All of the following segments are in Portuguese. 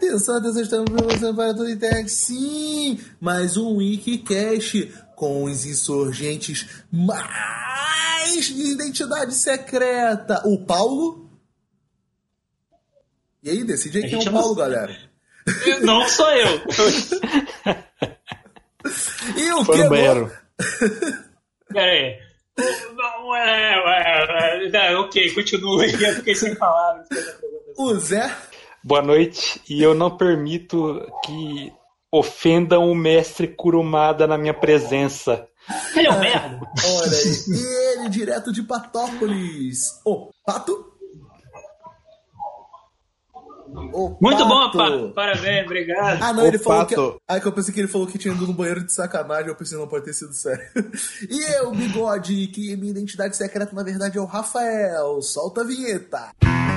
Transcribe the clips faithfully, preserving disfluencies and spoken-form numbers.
sim, só desejamos pra você para todo Internet, sim, mais um Wikicast com os insurgentes mais de identidade secreta. O Paulo? E aí, decide aí quem é o Paulo, não... galera. Não sou eu. E o Foi que? no banheiro. Peraí. Não, é, é, é, ok, continua aí, eu fiquei sem palavras. O Zé? Boa noite, e eu não permito que ofendam o mestre Kurumada na minha presença. Ele é um merda. Olha aí, e ele direto de Patópolis. Ô, Pato? O Muito Pato. bom, Pato. Parabéns, obrigado. Ah, não, o ele falou Pato. que... Aí que eu pensei que ele falou que tinha ido no banheiro de sacanagem, eu pensei, não pode ter sido sério. E eu, Bigode, que minha identidade secreta, na verdade, é o Rafael. Solta a vinheta.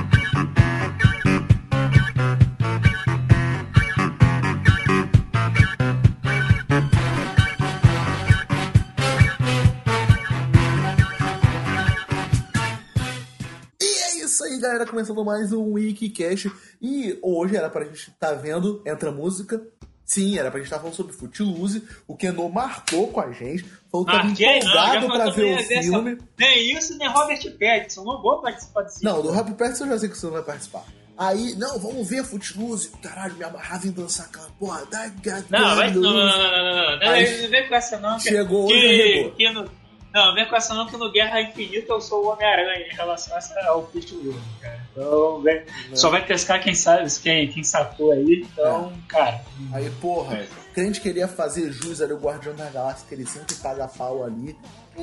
Galera, começando mais um Wikicast. E hoje era pra gente estar tá vendo, entra música. Sim, era pra gente estar tá falando sobre Footloose. O Keno marcou com a gente. Falou que tava empolgado pra ver o filme. Nem isso, nem Robert Pattinson. Não vou participar desse Não, do Robert Pattinson eu já sei que você não vai participar. Aí, não, vamos ver Footloose. Caralho, me amarrava em dançar aquela porra. Da, da, não, vai, não, não, não, não, não. Aí, não vem com essa não. Chegou que, hoje que, que no, Não, vem com essa não, que no Guerra Infinita eu sou o Homem-Aranha em relação ao Footloose, cara. Então, vem, só vai pescar quem sabe, quem, quem sacou aí. Então, é. cara. Aí, porra, é. crente queria fazer jus ali o Guardião da Galáxia, que ele sempre paga pau ali.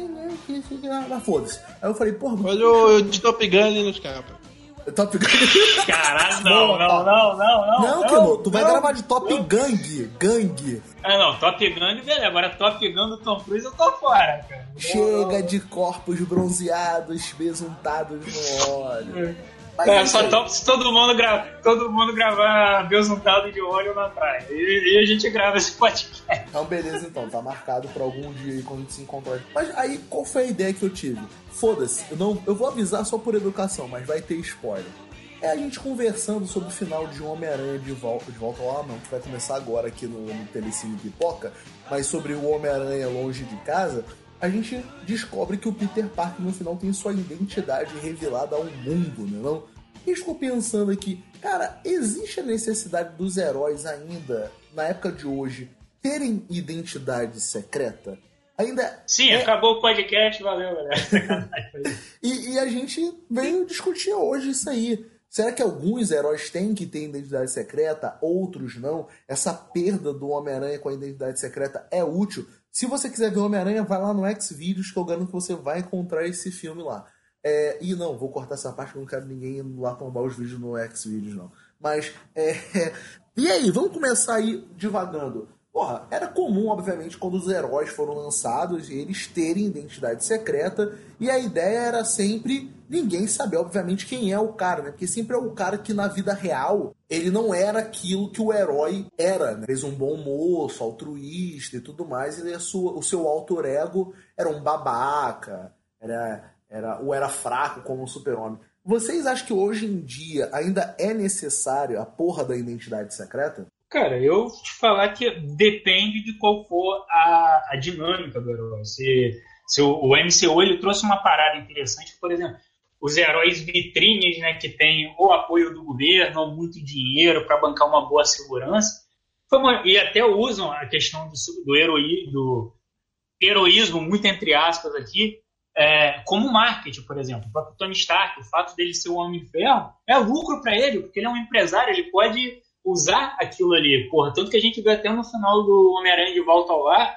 Mas foda-se. Aí eu falei, porra. Olha o de Top Gun ali nos capas. Top Gun. Caralho, não, não, não, não, não. Não, Keno, tu vai não, gravar de Top não. Gang. Gang. Ah, não, Top Gun, beleza. Agora Top Gun do Tom Cruise eu tô fora, cara. Chega não. de corpos bronzeados, besuntados no óleo. É, só top se todo mundo, gra... todo mundo gravar besuntado de óleo na praia. E, e a gente grava esse podcast. Então, beleza, então. Tá marcado pra algum dia aí quando a gente se encontrar. Mas aí, qual foi a ideia que eu tive? Foda-se, eu, não... eu vou avisar só por educação, mas vai ter spoiler. É a gente conversando sobre o final de Homem-Aranha de volta, de volta ao Lar, não, que vai começar agora aqui no, no Telecine Pipoca, mas sobre o Homem-Aranha longe de casa, a gente descobre que o Peter Parker no final tem sua identidade revelada ao mundo, né não? E a gente ficou pensando aqui, cara, existe a necessidade dos heróis ainda, na época de hoje, terem identidade secreta? Ainda Sim, é... acabou o podcast, valeu, galera. e, e a gente veio discutir hoje isso aí. Será que alguns heróis têm que ter identidade secreta, outros não? Essa perda do Homem-Aranha com a identidade secreta é útil? Se você quiser ver o Homem-Aranha, vai lá no Xvideos, que eu garanto que você vai encontrar esse filme lá. É, e não, vou cortar essa parte, porque eu não quero ninguém indo lá tombar os vídeos no Xvideos, não. Mas, é, é... E aí, vamos começar aí divagando. Porra, era comum, obviamente, quando os heróis foram lançados, eles terem identidade secreta, e a ideia era sempre ninguém saber, obviamente, quem é o cara, né? Porque sempre é o cara que, na vida real, ele não era aquilo que o herói era, né? Fez um bom moço, altruísta e tudo mais, e a sua, o seu alter ego era um babaca, era, era, ou era fraco como um super-homem. Vocês acham que hoje em dia ainda é necessário a porra da identidade secreta? Cara, eu vou te falar que depende de qual for a, a dinâmica do herói. Se, se o, o M C U ele trouxe uma parada interessante, por exemplo, os heróis vitrines, né, que têm o apoio do governo, ou muito dinheiro para bancar uma boa segurança, uma, e até usam a questão do, do, heroi, do heroísmo, muito entre aspas aqui, é, como marketing, por exemplo. O próprio Tony Stark, o fato dele ser o Homem-Ferro, é lucro para ele, porque ele é um empresário, ele pode usar aquilo ali, porra, tanto que a gente vê até no final do Homem-Aranha de Volta ao Lar,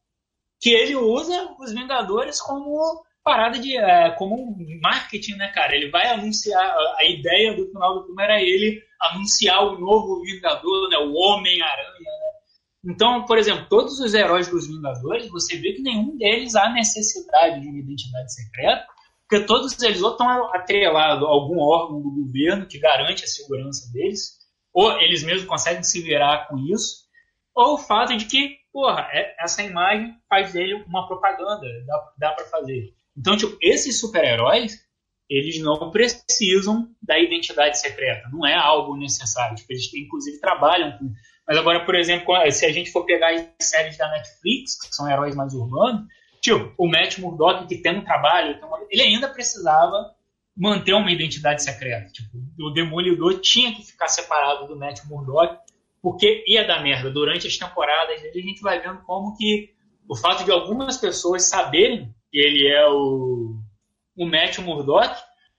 que ele usa os Vingadores como parada de, é, como marketing, né, cara, ele vai anunciar, a, a ideia do final do filme era ele anunciar o novo Vingador, né, o Homem-Aranha, né? Então, por exemplo, todos os heróis dos Vingadores, você vê que nenhum deles há necessidade de uma identidade secreta, porque todos eles ou estão atrelados a algum órgão do governo que garante a segurança deles, ou eles mesmos conseguem se virar com isso, ou o fato de que, porra, essa imagem faz dele uma propaganda, dá, dá pra fazer. Então, tipo, esses super-heróis, eles não precisam da identidade secreta. Não é algo necessário. Tipo, eles, inclusive, trabalham com... Mas agora, por exemplo, se a gente for pegar as séries da Netflix, que são heróis mais urbanos, tipo, o Matt Murdock, que tem um trabalho, ele ainda precisava manter uma identidade secreta. Tipo, o Demolidor tinha que ficar separado do Matt Murdock, porque ia dar merda. Durante as temporadas, a gente vai vendo como que o fato de algumas pessoas saberem que ele é o, o Matt Murdock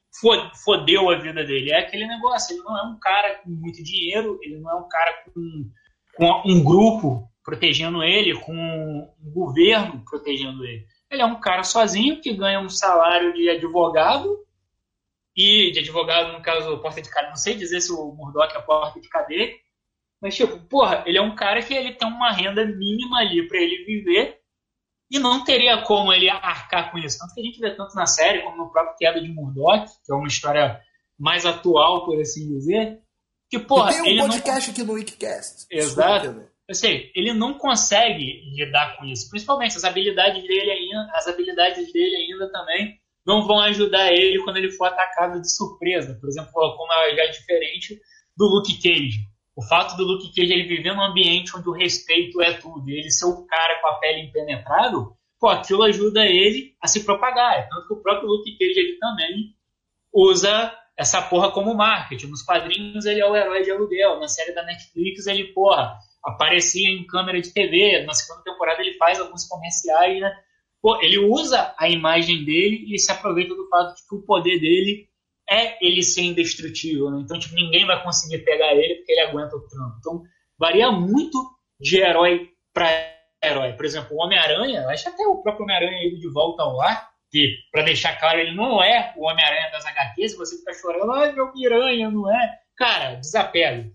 fodeu a vida dele. É aquele negócio, ele não é um cara com muito dinheiro, ele não é um cara com, com um grupo protegendo ele, com um governo protegendo ele. Ele é um cara sozinho que ganha um salário de advogado, e de advogado, no caso, porta de cadeia. Não sei dizer se o Murdock é porta de cadeia, mas, tipo, porra, ele é um cara que ele tem uma renda mínima ali pra ele viver e não teria como ele arcar com isso. Tanto que a gente vê tanto na série como no próprio Queda de Murdock, que é uma história mais atual, por assim dizer, que, porra... Tem um ele podcast não... aqui no Wikicast. Exato. Eu sei, ele não consegue lidar com isso. Principalmente as habilidades dele ainda, as habilidades dele ainda também não vão ajudar ele quando ele for atacado de surpresa. Por exemplo, como é já diferente do Luke Cage. O fato do Luke Cage ele viver num ambiente onde o respeito é tudo, e ele ser o cara com a pele impenetrável, pô, aquilo ajuda ele a se propagar. É tanto que o próprio Luke Cage ele também usa essa porra como marketing. Nos quadrinhos ele é o herói de aluguel. Na série da Netflix ele, porra, aparecia em câmera de T V. Na segunda temporada ele faz alguns comerciais, né? Pô, ele usa a imagem dele e se aproveita do fato de que o poder dele é ele ser indestrutível, né? Então, tipo, ninguém vai conseguir pegar ele porque ele aguenta o trampo. Então, varia muito de herói para herói. Por exemplo, o Homem-Aranha, acho até o próprio Homem-Aranha ido de volta ao lar, que, para deixar claro, ele não é o Homem-Aranha das agá quês, você fica chorando, ai, meu piranha, não é? Cara, desapego.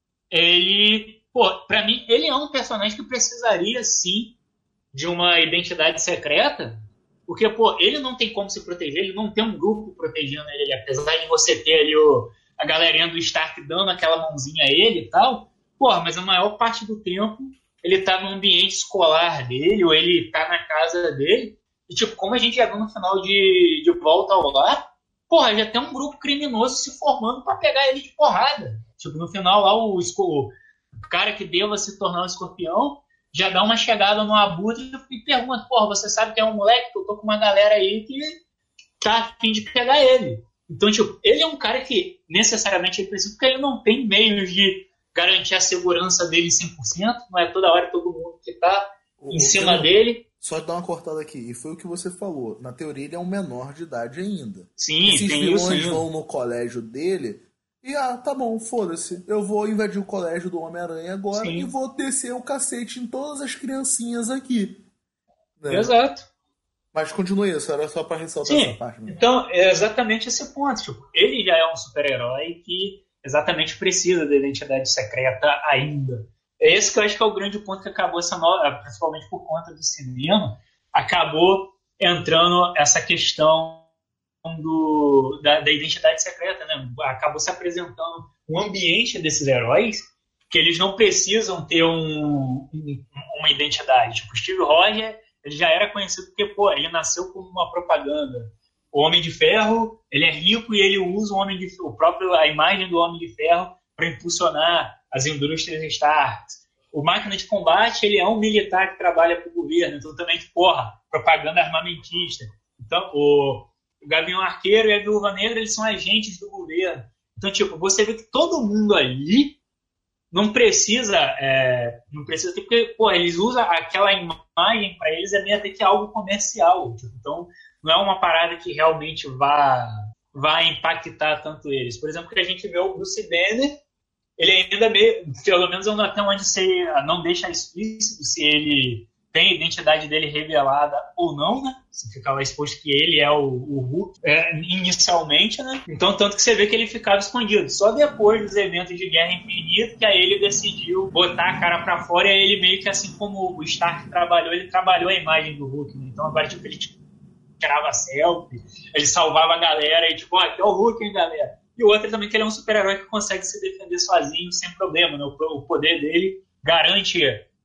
Ele, pô, pra mim, ele é um personagem que precisaria, sim, de uma identidade secreta, porque, pô, ele não tem como se proteger, ele não tem um grupo protegendo ele, apesar de você ter ali o, a galerinha do Stark dando aquela mãozinha a ele e tal, pô, mas a maior parte do tempo ele tá no ambiente escolar dele, ou ele tá na casa dele, e, tipo, como a gente já viu no final de, de Volta ao Lar, porra, já tem um grupo criminoso se formando pra pegar ele de porrada. Tipo, no final lá, o, o cara que deva se tornar um escorpião já dá uma chegada no Abutre e pergunta, porra, você sabe que é um moleque? Eu tô com uma galera aí que tá a fim de pegar ele. Então, tipo, ele é um cara que necessariamente ele precisa, porque ele não tem meios de garantir a segurança dele cem por cento, não é toda hora todo mundo que tá o, em cima eu, dele. Só dar uma cortada aqui, e foi o que você falou, na teoria ele é um menor de idade ainda. Sim, esses tem vilões isso vão no colégio dele e, ah, tá bom, foda-se, eu vou invadir o colégio do Homem-Aranha agora. Sim. E vou descer o cacete em todas as criancinhas aqui. Né? Exato. Mas continue isso, era só pra ressaltar Sim. essa parte mesmo. Então, é exatamente esse ponto. Tipo, ele já é um super-herói que exatamente precisa da identidade secreta ainda. É esse que eu acho que é o grande ponto que acabou essa nova, principalmente por conta do cinema, acabou entrando essa questão do, da, da identidade secreta, né? Acabou se apresentando um ambiente desses heróis que eles não precisam ter um, um, uma identidade. Tipo, o Steve Rogers, ele já era conhecido porque, pô, ele nasceu como uma propaganda. O Homem de Ferro, ele é rico e ele usa o, Homem de, o próprio, a imagem do Homem de Ferro para impulsionar as indústrias Stark. O Máquina de Combate, ele é um militar que trabalha para o governo, então também, porra, propaganda armamentista. Então, o, o Gavião Arqueiro e a Viúva Negra, eles são agentes do governo. Então, tipo, você vê que todo mundo ali não precisa, é, não precisa ter, porque, pô, eles usam aquela imagem, para eles é meio até que algo comercial. Tipo, então, não é uma parada que realmente vá, vá impactar tanto eles. Por exemplo, que a gente vê o Bruce Banner, ele ainda, meio, pelo menos até onde você não deixa explícito se ele tem a identidade dele revelada ou não, né? Se ficava exposto que ele é o, o Hulk é, inicialmente, né? Então, tanto que você vê que ele ficava escondido. Só depois dos eventos de Guerra Infinita que aí ele decidiu botar a cara pra fora, e aí ele meio que, assim como o Stark trabalhou, ele trabalhou a imagem do Hulk, né? Então, agora, tipo, ele tirava selfie, ele salvava a galera e, tipo, ó, aqui é o Hulk, hein, galera? E o outro também, que ele é um super-herói que consegue se defender sozinho, sem problema, né? O, o poder dele garante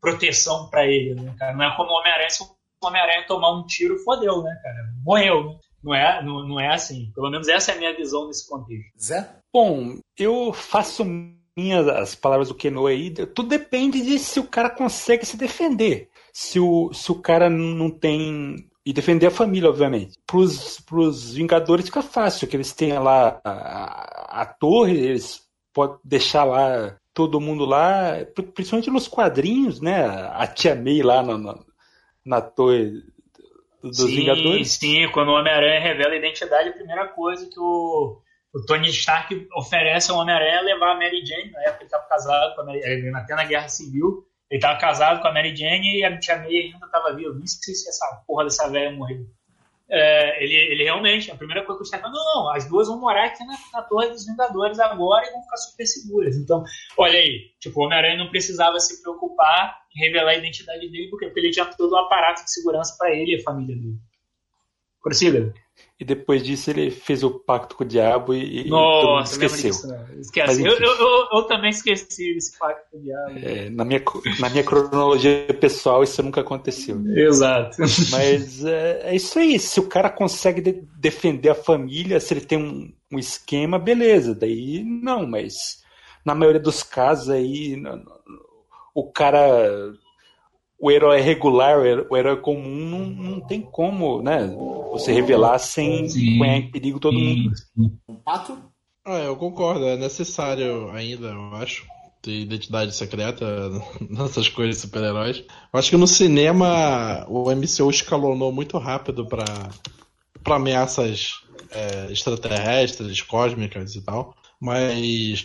proteção pra ele, né, cara? Não é como o Homem-Aranha, se o Homem-Aranha tomar um tiro, fodeu, né, cara? Morreu, né? Não é, não, não é assim. Pelo menos essa é a minha visão nesse contexto. Zé? Bom, eu faço minhas as palavras do Keno aí. Tudo depende de se o cara consegue se defender. Se o, se o cara não tem... E defender a família, obviamente. Pros, pros Vingadores fica fácil, que eles têm lá a, a, a torre, eles podem deixar lá todo mundo lá, principalmente nos quadrinhos, né? A Tia May lá na, na, na torre dos sim, Vingadores. Sim, quando o Homem-Aranha revela a identidade, a primeira coisa que o, o Tony Stark oferece ao Homem-Aranha é levar a Mary Jane, na época ele estava casado com a Mary Jane, até na Guerra Civil, ele estava casado com a Mary Jane e a Tia May ainda estava viva. Não sei se essa porra dessa velha morreu. É, ele, ele realmente, a primeira coisa que o Stark falou, não, não, as duas vão morar aqui na, na Torre dos Vingadores agora e vão ficar super seguras. Então, olha aí, tipo, o Homem-Aranha não precisava se preocupar em revelar a identidade dele, porque, porque ele tinha todo o aparato de segurança para ele e a família dele. Prossiga. E depois disso ele fez o pacto com o diabo e, Nossa, e esqueceu. Disso, Esquece. Eu, eu, eu, eu também esqueci desse pacto com o diabo. É, na, minha, na minha cronologia pessoal isso nunca aconteceu. Exato. Mas é, é isso aí. Se o cara consegue de, defender a família, se ele tem um, um esquema, beleza. Daí não, mas na maioria dos casos aí o cara... O herói regular, o herói comum, não, não tem como, né? Você revelar sem pôr em perigo todo mundo. Pato? Ah, eu concordo, é necessário ainda, eu acho, ter identidade secreta nessas coisas de super-heróis. Eu acho que no cinema o M C U escalonou muito rápido para para ameaças é, extraterrestres, cósmicas e tal, mas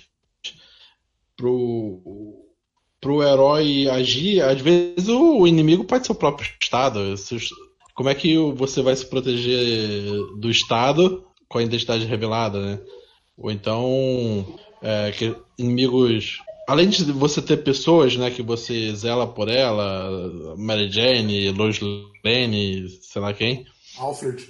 pro pro herói agir, às vezes o inimigo pode ser o próprio Estado. Como é que você vai se proteger do Estado com a identidade revelada, né? Ou então, é, que inimigos... Além de você ter pessoas, né, que você zela por ela, Mary Jane, Lois Lane, sei lá quem. Alfred.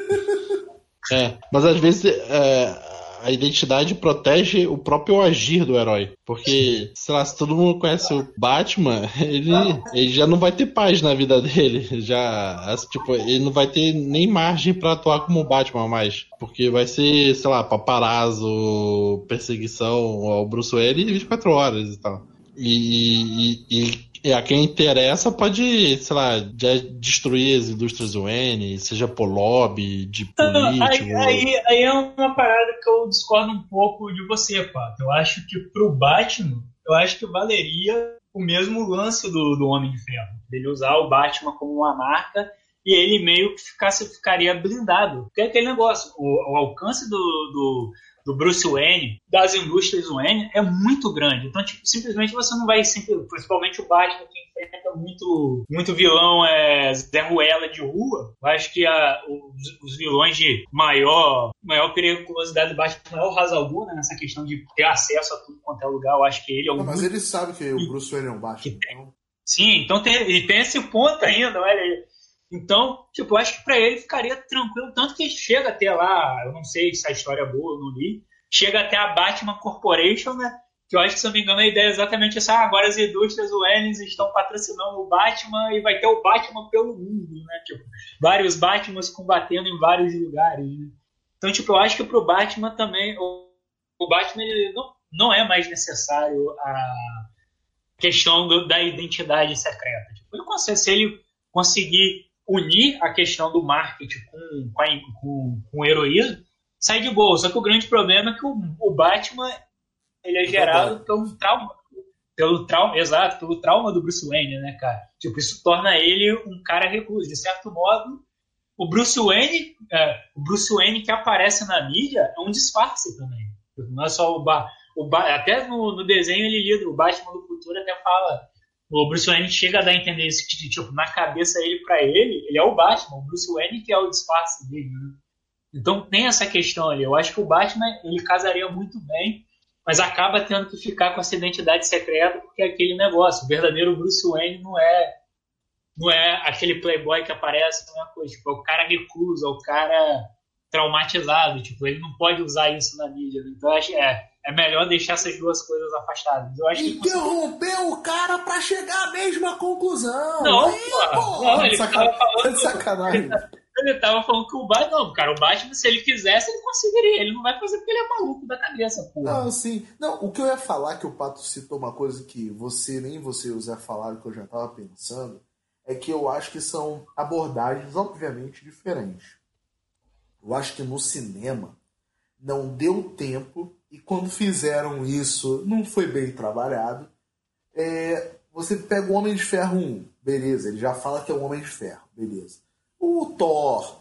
É, mas às vezes... É, a identidade protege o próprio agir do herói. Porque, sei lá, se todo mundo conhece o Batman, ele, ele já não vai ter paz na vida dele. Já, tipo, ele não vai ter nem margem pra atuar como Batman mais. Porque vai ser, sei lá, paparazzo, perseguição ao Bruce Wayne vinte e quatro horas e tal. E, e, e, e a quem interessa pode, sei lá, já destruir as indústrias Wayne, seja por lobby, de político. Aí, aí, aí é uma parada que eu discordo um pouco de você, Pato. Eu acho que pro Batman, eu acho que valeria o mesmo lance do, do Homem de Ferro. Ele usar o Batman como uma marca e ele meio que ficasse, ficaria blindado. Porque é aquele negócio, o, o alcance do... do do Bruce Wayne, das indústrias Wayne, é muito grande. Então, tipo, simplesmente você não vai, principalmente o Batman, que enfrenta muito, muito vilão é, Zé Ruela de rua. Eu acho que a, os, os vilões de maior, maior periculosidade do Batman é o Ra's al Ghul, né, nessa questão de ter acesso a tudo quanto é lugar. Eu acho que ele é o... Não, mas ele sabe que o Bruce Wayne é um Batman. Então... Sim, então tem, e tem esse ponto ainda, olha aí. Então, tipo, eu acho que pra ele ficaria tranquilo, tanto que chega até lá, eu não sei se a história é boa, eu não li, chega até a Batman Corporation, né, que eu acho que, se eu não me engano, a ideia é exatamente essa, ah, agora as indústrias Wayne estão patrocinando o Batman e vai ter o Batman pelo mundo, né, tipo, vários Batmans combatendo em vários lugares, né. Então, tipo, eu acho que pro Batman também, o, o Batman, ele não, não é mais necessário a questão do, da identidade secreta. Tipo, ele consegue, se ele conseguir unir a questão do marketing com, com, a, com, com o heroísmo, sai de boa. Só que o grande problema é que o, o Batman ele é gerado pelo trauma, pelo trauma, exato, pelo trauma do Bruce Wayne, né, cara? Tipo, isso torna ele um cara recluso. De certo modo, o Bruce Wayne, é, o Bruce Wayne que aparece na mídia é um disfarce também. Não é só o, ba, o ba, até no, no desenho ele lida, o Batman do futuro até fala. O Bruce Wayne chega a dar a entender isso, que, tipo, na cabeça ele, pra ele, ele é o Batman, o Bruce Wayne que é o disfarce dele, né? Então tem essa questão ali. Eu acho que o Batman, ele casaria muito bem, mas acaba tendo que ficar com essa identidade secreta, porque é aquele negócio. O verdadeiro Bruce Wayne não é, não é aquele playboy que aparece, não é coisa. Tipo, é o cara recluso, é o cara traumatizado. Tipo, ele não pode usar isso na mídia. Então eu acho que é... É melhor deixar essas duas coisas afastadas. Eu acho que interromper consegui... o cara pra chegar à mesma conclusão. Não, aí, pô, não, ele sacanagem, tava falando... de sacanagem. ele tava falando que o Batman, não, cara, o Batman, se ele quisesse, ele conseguiria. Ele não vai fazer porque ele é maluco da cabeça, porra. Não, sim. Não, o que eu ia falar, que o Pato citou uma coisa que você, nem você e o Zé falaram, que eu já tava pensando, é que eu acho que são abordagens, obviamente, diferentes. Eu acho que no cinema não deu tempo, e quando fizeram isso, não foi bem trabalhado. É, você pega o Homem de Ferro um, beleza, ele já fala que é o Homem de Ferro, beleza. O Thor,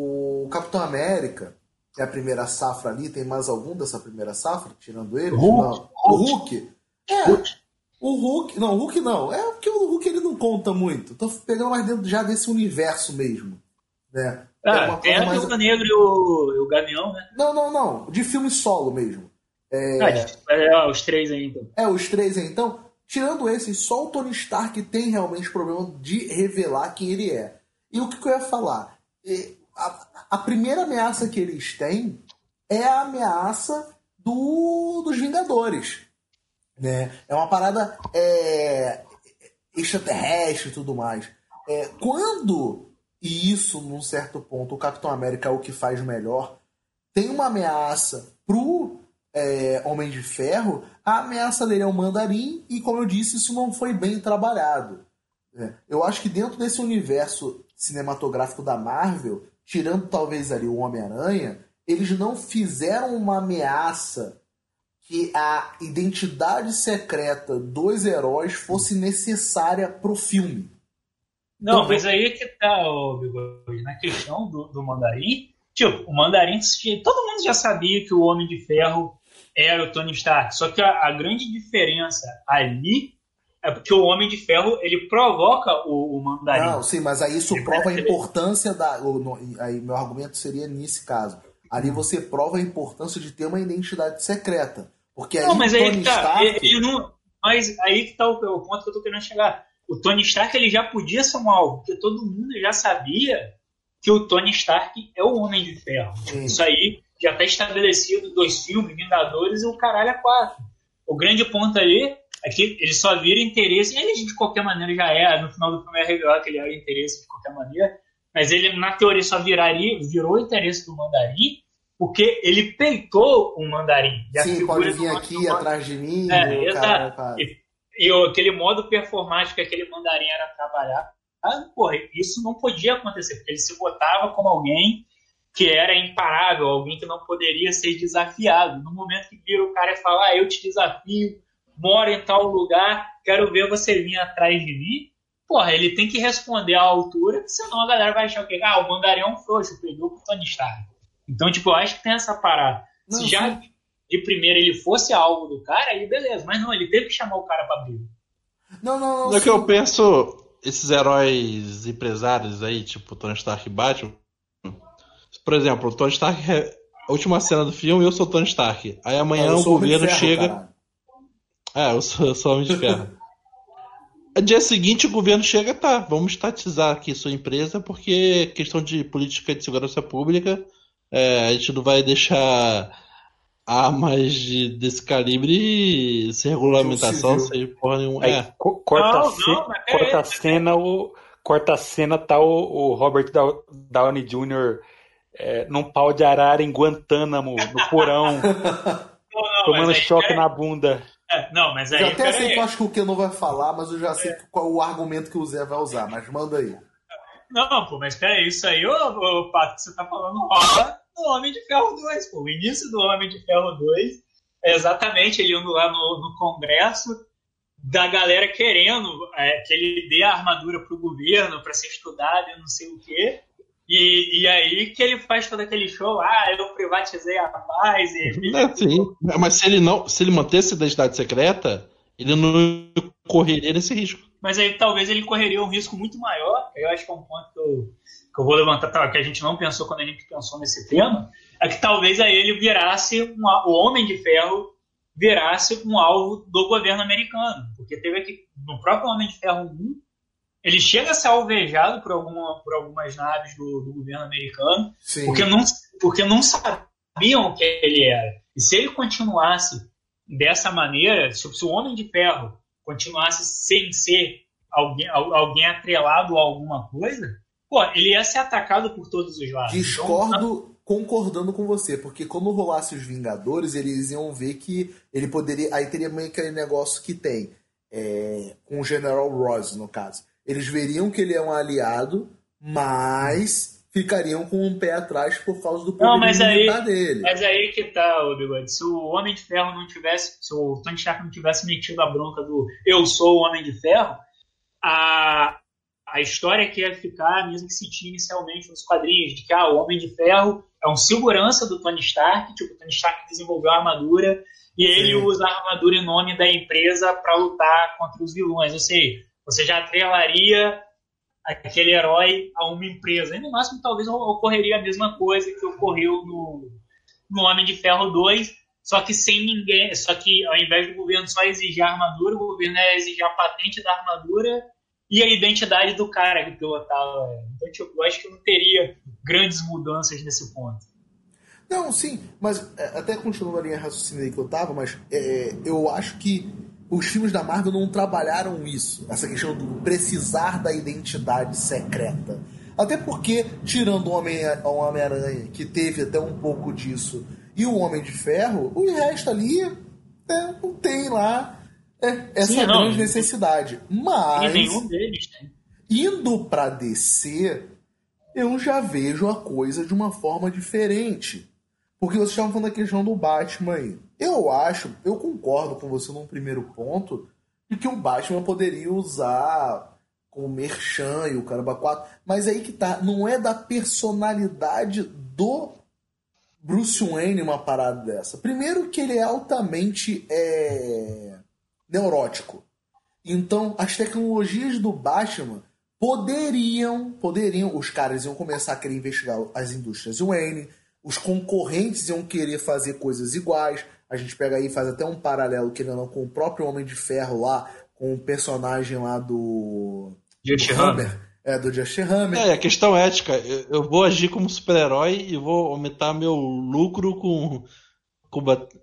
o Capitão América, que é a primeira safra ali, tem mais algum dessa primeira safra, tirando ele? Hulk, não. O Hulk? É, Hulk. O Hulk, não, o Hulk não, é porque o Hulk ele não conta muito, tô pegando mais dentro já desse universo mesmo, né? Ah, é a Viúva mais... Negra e o, o Gavião, né? Não, não, não, de filme solo mesmo. É... Ah, é, os três aí, então. É, os três aí, então, tirando esses, só o Tony Stark tem realmente problema de revelar quem ele é. E o que, que eu ia falar? A, a primeira ameaça que eles têm é a ameaça do, dos Vingadores. Né? É uma parada é, extraterrestre e tudo mais. É, quando, e isso num certo ponto, o Capitão América é o que faz melhor, tem uma ameaça pro é, Homem de Ferro, a ameaça dele é o Mandarim, e como eu disse, isso não foi bem trabalhado. É, eu acho que dentro desse universo cinematográfico da Marvel, tirando talvez ali o Homem-Aranha, eles não fizeram uma ameaça que a identidade secreta dos heróis fosse necessária pro filme. Não, então, mas aí é que tá, ô, Bigode, na questão do, do Mandarim, tipo, o Mandarim, todo mundo já sabia que o Homem de Ferro era o Tony Stark, só que a, a grande diferença ali é porque o Homem de Ferro, ele provoca o, o Mandarim. Não, sim, mas aí isso ele prova a importância da... O, no, aí meu argumento seria nesse caso. Ali você prova a importância de ter uma identidade secreta. Porque aí não, mas o aí Tony que tá, Stark... Ele, ele não, mas aí que tá o, o ponto que eu tô querendo chegar. O Tony Stark, ele já podia ser um alvo, porque todo mundo já sabia que o Tony Stark é o Homem de Ferro. Sim. Isso aí já tá estabelecido dos filmes, Vingadores e o caralho a quatro. O grande ponto ali é que ele só vira interesse, e ele de qualquer maneira já é, no final do filme é revelar que ele era interesse de qualquer maneira, mas ele na teoria só viraria, virou interesse do Mandarim, porque ele peitou o Mandarim. Sim, pode vir aqui atrás de mim. É, exato. Cara, e, e aquele modo performático que aquele Mandarim era trabalhar, ah, porra, isso não podia acontecer, porque ele se botava como alguém que era imparável, alguém que não poderia ser desafiado. No momento que vira o cara e fala, ah, eu te desafio, moro em tal lugar, quero ver você vir atrás de mim, porra, ele tem que responder à altura, senão a galera vai achar que ah, o Mandarim é um frouxo, perdeu pro Tony Stark. Então, tipo, eu acho que tem essa parada. Não, Se já sim. de primeira ele fosse alvo do cara, aí beleza, mas não, ele teve que chamar o cara pra briga. Não, não, não. No que eu penso, esses heróis empresários aí, tipo Tony Stark e Batman, por exemplo, o Tony Stark, a última cena do filme, eu sou o Tony Stark. Aí amanhã ah, o governo ferro, chega... Caralho. É, eu sou, eu sou Homem de Ferro. Dia seguinte o governo chega, tá, vamos estatizar aqui sua empresa porque questão de política de segurança pública, é, a gente não vai deixar armas de, desse calibre sem regulamentação, sem porra nenhuma. É. Corta, não, a, ce- não, corta é, a cena, o, corta a cena, tá o, o Robert Downey júnior é, num pau de arara em Guantánamo, no porão, não, não, tomando choque é... na bunda. É, não, mas aí, eu até sei que eu acho que o Ken não vai falar, mas eu já sei é. qual é o argumento que o Zé vai usar, mas manda aí. Não, pô, mas peraí, isso aí, ô, ô Pato, você tá falando rola no Homem de Ferro dois, pô. O início do Homem de Ferro dois é exatamente ele indo lá no, no Congresso, da galera querendo é, que ele dê a armadura pro governo pra ser estudado e não sei o quê. E, e aí que ele faz todo aquele show, ah, eu privatizei a paz. E... É, sim. Mas se ele não, se ele mantesse a identidade secreta, ele não correria esse risco. Mas aí talvez ele correria um risco muito maior, eu acho que é um ponto que eu, que eu vou levantar, tá, que a gente não pensou quando a gente pensou nesse tema, é que talvez aí ele virasse, um, o Homem de Ferro virasse um alvo do governo americano. Porque teve aqui, no próprio Homem de Ferro um, ele chega a ser alvejado por, alguma, por algumas naves do, do governo americano, porque não, porque não sabiam o que ele era. E se ele continuasse dessa maneira, se, se o Homem de Ferro continuasse sem ser alguém, alguém atrelado a alguma coisa, pô, ele ia ser atacado por todos os lados. Discordo, então, concordando com você, porque quando rolasse os Vingadores, eles iam ver que ele poderia... Aí teria meio que aquele negócio que tem, é, com o General Ross, no caso. Eles veriam que ele é um aliado, mas ficariam com um pé atrás por causa do poder militar dele. Mas aí que tá, ô Bigode. Se o Homem de Ferro não tivesse... Se o Tony Stark não tivesse metido a bronca do eu sou o Homem de Ferro, a... A história que ia ficar, mesmo que se tinha inicialmente nos quadrinhos, de que ah, o Homem de Ferro é um segurança do Tony Stark, tipo, o Tony Stark desenvolveu a armadura e ele Sim. usa a armadura em nome da empresa para lutar contra os vilões. Ou seja, você já atrelaria aquele herói a uma empresa. E no máximo, talvez ocorreria a mesma coisa que ocorreu no, no Homem de Ferro dois, só que sem ninguém, só que ao invés do governo só exigir a armadura, o governo ia exigir a patente da armadura e a identidade do cara que pilotava. Então, tipo, eu acho que não teria grandes mudanças nesse ponto. Não, sim, mas até continuando a linha raciocínio aí que eu tava, mas é, eu acho que os filmes da Marvel não trabalharam isso, essa questão do precisar da identidade secreta. Até porque, tirando o Homem, o Homem-Aranha, que teve até um pouco disso, e o Homem de Ferro, o resto ali é, não tem lá É, essa Sim, não, grande necessidade. Mas, nenhum deles tem. Indo pra D C, eu já vejo a coisa de uma forma diferente. Porque vocês estavam falando da questão do Batman aí. Eu acho, eu concordo com você num primeiro ponto, de que o Batman poderia usar como merchan e o caramba quatro, mas aí que tá, não é da personalidade do Bruce Wayne uma parada dessa. Primeiro que ele é altamente... É... neurótico. Então, as tecnologias do Batman poderiam, poderiam, os caras iam começar a querer investigar as indústrias Wayne, os concorrentes iam querer fazer coisas iguais. A gente pega aí e faz até um paralelo, querendo não, com o próprio Homem de Ferro lá, com o personagem lá do... Just Hammer. É, do Just Hammer. É, a questão ética. Eu, eu vou agir como super-herói e vou aumentar meu lucro com... com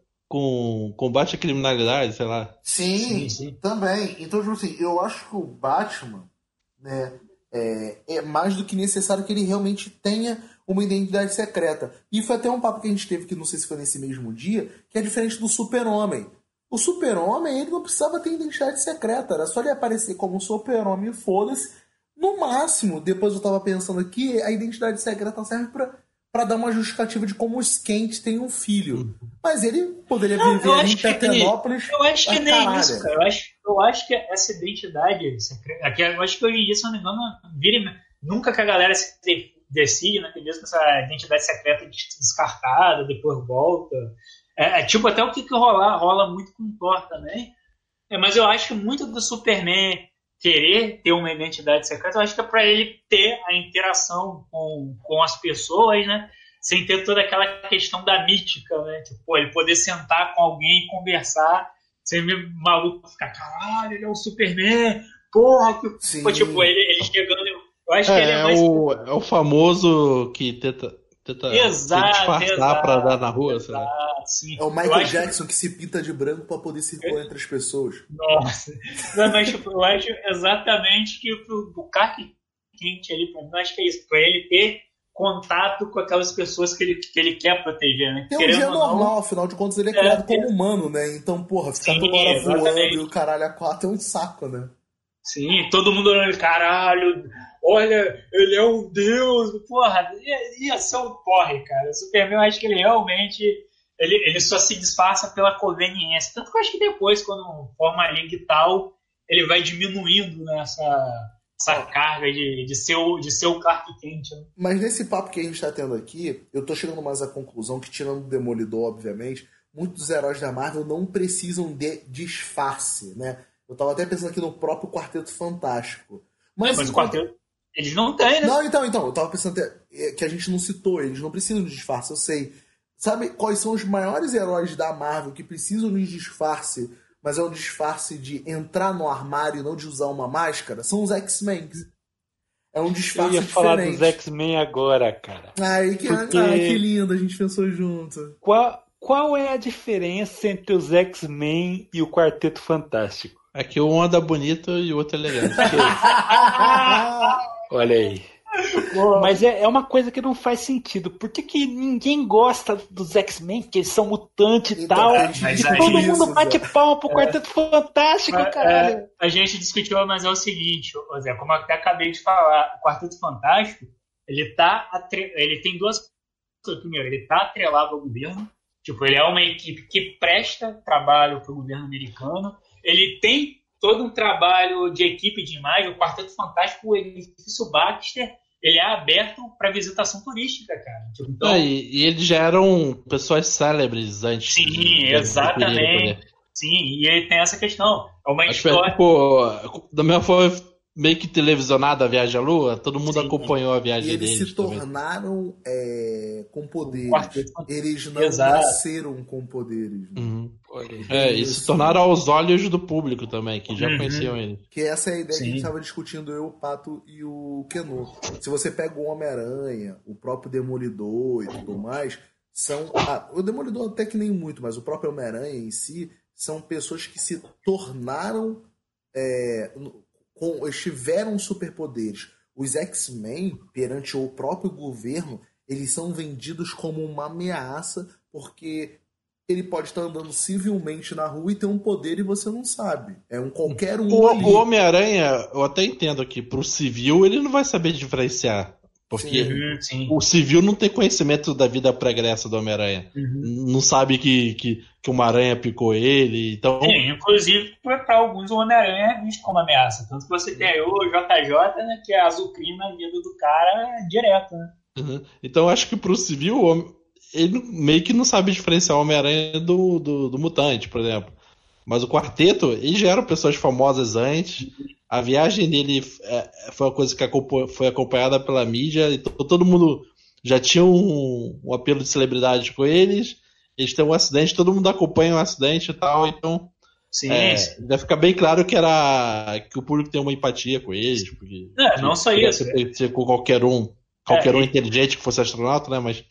com combate à criminalidade, sei lá. Sim, sim, sim. Também. Então, tipo assim, eu acho que o Batman, né, é, é mais do que necessário que ele realmente tenha uma identidade secreta. E foi até um papo que a gente teve, que não sei se foi nesse mesmo dia, que é diferente do Super-Homem. O Super-Homem, ele não precisava ter identidade secreta, era só ele aparecer como Super-Homem e foda-se. No máximo, depois eu tava pensando aqui, a identidade secreta serve pra... para dar uma justificativa de como os Kent têm um filho. Mas ele poderia não, viver em Petenópolis. Eu acho que nem caralho. Isso, cara. Eu acho, eu acho que essa identidade secreta... Eu acho que hoje em dia, se não me engano, vira, nunca que a galera se decide, né? Tem mesmo essa identidade secreta descartada, depois volta. É, é tipo até o que, que rola, rola muito com o Thor também. É, mas eu acho que muito do Superman querer ter uma identidade secreta, eu acho que é para ele ter a interação com, com as pessoas, né? Sem ter toda aquela questão da mítica, né? Tipo, ele poder sentar com alguém e conversar, sem ver maluco ficar, caralho, ele é o Superman, porra, que... Pô, tipo, ele, ele chegando, eu acho é, que ele é mais... É o, é o famoso que tenta, tenta exato, disfarçar exato, pra dar na rua, exato, sei lá. Sim. É o Michael Jackson que... que se pinta de branco para poder circular entre as pessoas. Nossa. Não, mas tipo, eu acho exatamente que pro, pro Clark Kent ali, pra mim, eu acho que é isso. Pra ele ter contato com aquelas pessoas que ele, que ele quer proteger, né? É um dia normal, não, afinal de contas ele é, é criado como é, humano, né? Então, porra, ficar toda hora voando e o caralho a quatro é um saco, né? Sim, todo mundo olhando, caralho, olha, ele é um deus, porra, ia, ia ser um porre, cara. O Superman, eu acho que ele realmente... Ele, ele só se disfarça pela conveniência. Tanto que eu acho que depois, quando forma a liga e tal, ele vai diminuindo, né, essa, essa carga de, de, ser o, de ser o Clark Kent. Né? Mas nesse papo que a gente está tendo aqui, eu tô chegando mais à conclusão que, tirando o Demolidor, obviamente, muitos dos heróis da Marvel não precisam de disfarce, né? Eu tava até pensando aqui no próprio Quarteto Fantástico. Mas, é, mas o Quarteto, eles não têm, né? Não, então, então, eu tava pensando até que a gente não citou, eles não precisam de disfarce, eu sei. Sabe quais são os maiores heróis da Marvel que precisam de disfarce, mas é um disfarce de entrar no armário e não de usar uma máscara? São os X-Men. É um disfarce diferente. Eu ia falar dos X-Men agora, cara. Ai, que, Porque... ai, que lindo, a gente pensou junto. Qual, qual é a diferença entre os X-Men e o Quarteto Fantástico? É que um anda bonito e o outro elegante. Olha aí. Mas é, é uma coisa que não faz sentido. Por que, que ninguém gosta dos X-Men, que eles são mutantes e Então, tal? a gente E aí- todo isso, mundo bate Zé. palma pro Quarteto Fantástico, É, caralho. é, a gente discutiu, mas é o seguinte, ô Zé, como eu até acabei de falar, o Quarteto Fantástico, ele tá atre... ele tem duas coisas. Primeiro, ele tá atrelado ao governo, tipo, ele é uma equipe que presta trabalho pro governo americano, ele tem todo um trabalho de equipe de imagem. O Quarteto Fantástico, o edifício Baxter, ele é aberto para visitação turística, cara. Tipo, então, Ah, e, e eles já eram pessoas célebres antes. sim, de- de adquirirem o exatamente. poder. Sim, e ele tem essa questão. É uma Acho que, história. tipo, da mesma forma, meio que televisionada a Viagem à Lua, todo mundo Sim. acompanhou a E viagem eles deles se também. tornaram é, com poderes. Quarteto Fantástico. Eles não Exato. nasceram com poderes. né? Uhum. Olha, É, e se tornaram aos olhos do público também, que já Uhum. conheciam ele. Que essa é a ideia que a Sim. gente estava discutindo, eu, o Pato e o Keno. Se você pega o Homem-Aranha, o próprio Demolidor e tudo mais, são. Ah, o Demolidor até que nem muito, mas o próprio Homem-Aranha em si são pessoas que se tornaram. É, com, eles tiveram superpoderes. Os X-Men, perante o próprio governo, eles são vendidos como uma ameaça, porque ele pode estar andando civilmente na rua e ter um poder e você não sabe. É um qualquer um O, ali. o Homem-Aranha, eu até entendo que pro civil ele não vai saber diferenciar. Porque Uhum, sim. o civil não tem conhecimento da vida pregressa do Homem-Aranha. Uhum. Não sabe que, que, que uma aranha picou ele. Então, Sim, inclusive, para alguns, o Homem-Aranha é visto como ameaça. Tanto que você tem aí o J J, né, que azucrina a vida do cara direto, né? uhum. Então eu acho que pro civil, o Hom- ele meio que não sabe diferenciar o Homem-Aranha do, do, do mutante, por exemplo. Mas o quarteto, eles já eram pessoas famosas antes. A viagem dele é, foi uma coisa que acompa- foi acompanhada pela mídia. Então todo mundo já tinha um, um apelo de celebridade com eles. Eles têm um acidente, todo mundo acompanha o acidente e tal. Então Sim, é, sim. vai ficar bem claro que, era, que o público tem uma empatia com eles. Porque, É, não só isso. Ser, ser com qualquer um. Qualquer É, um e- inteligente que fosse astronauta, né? Mas.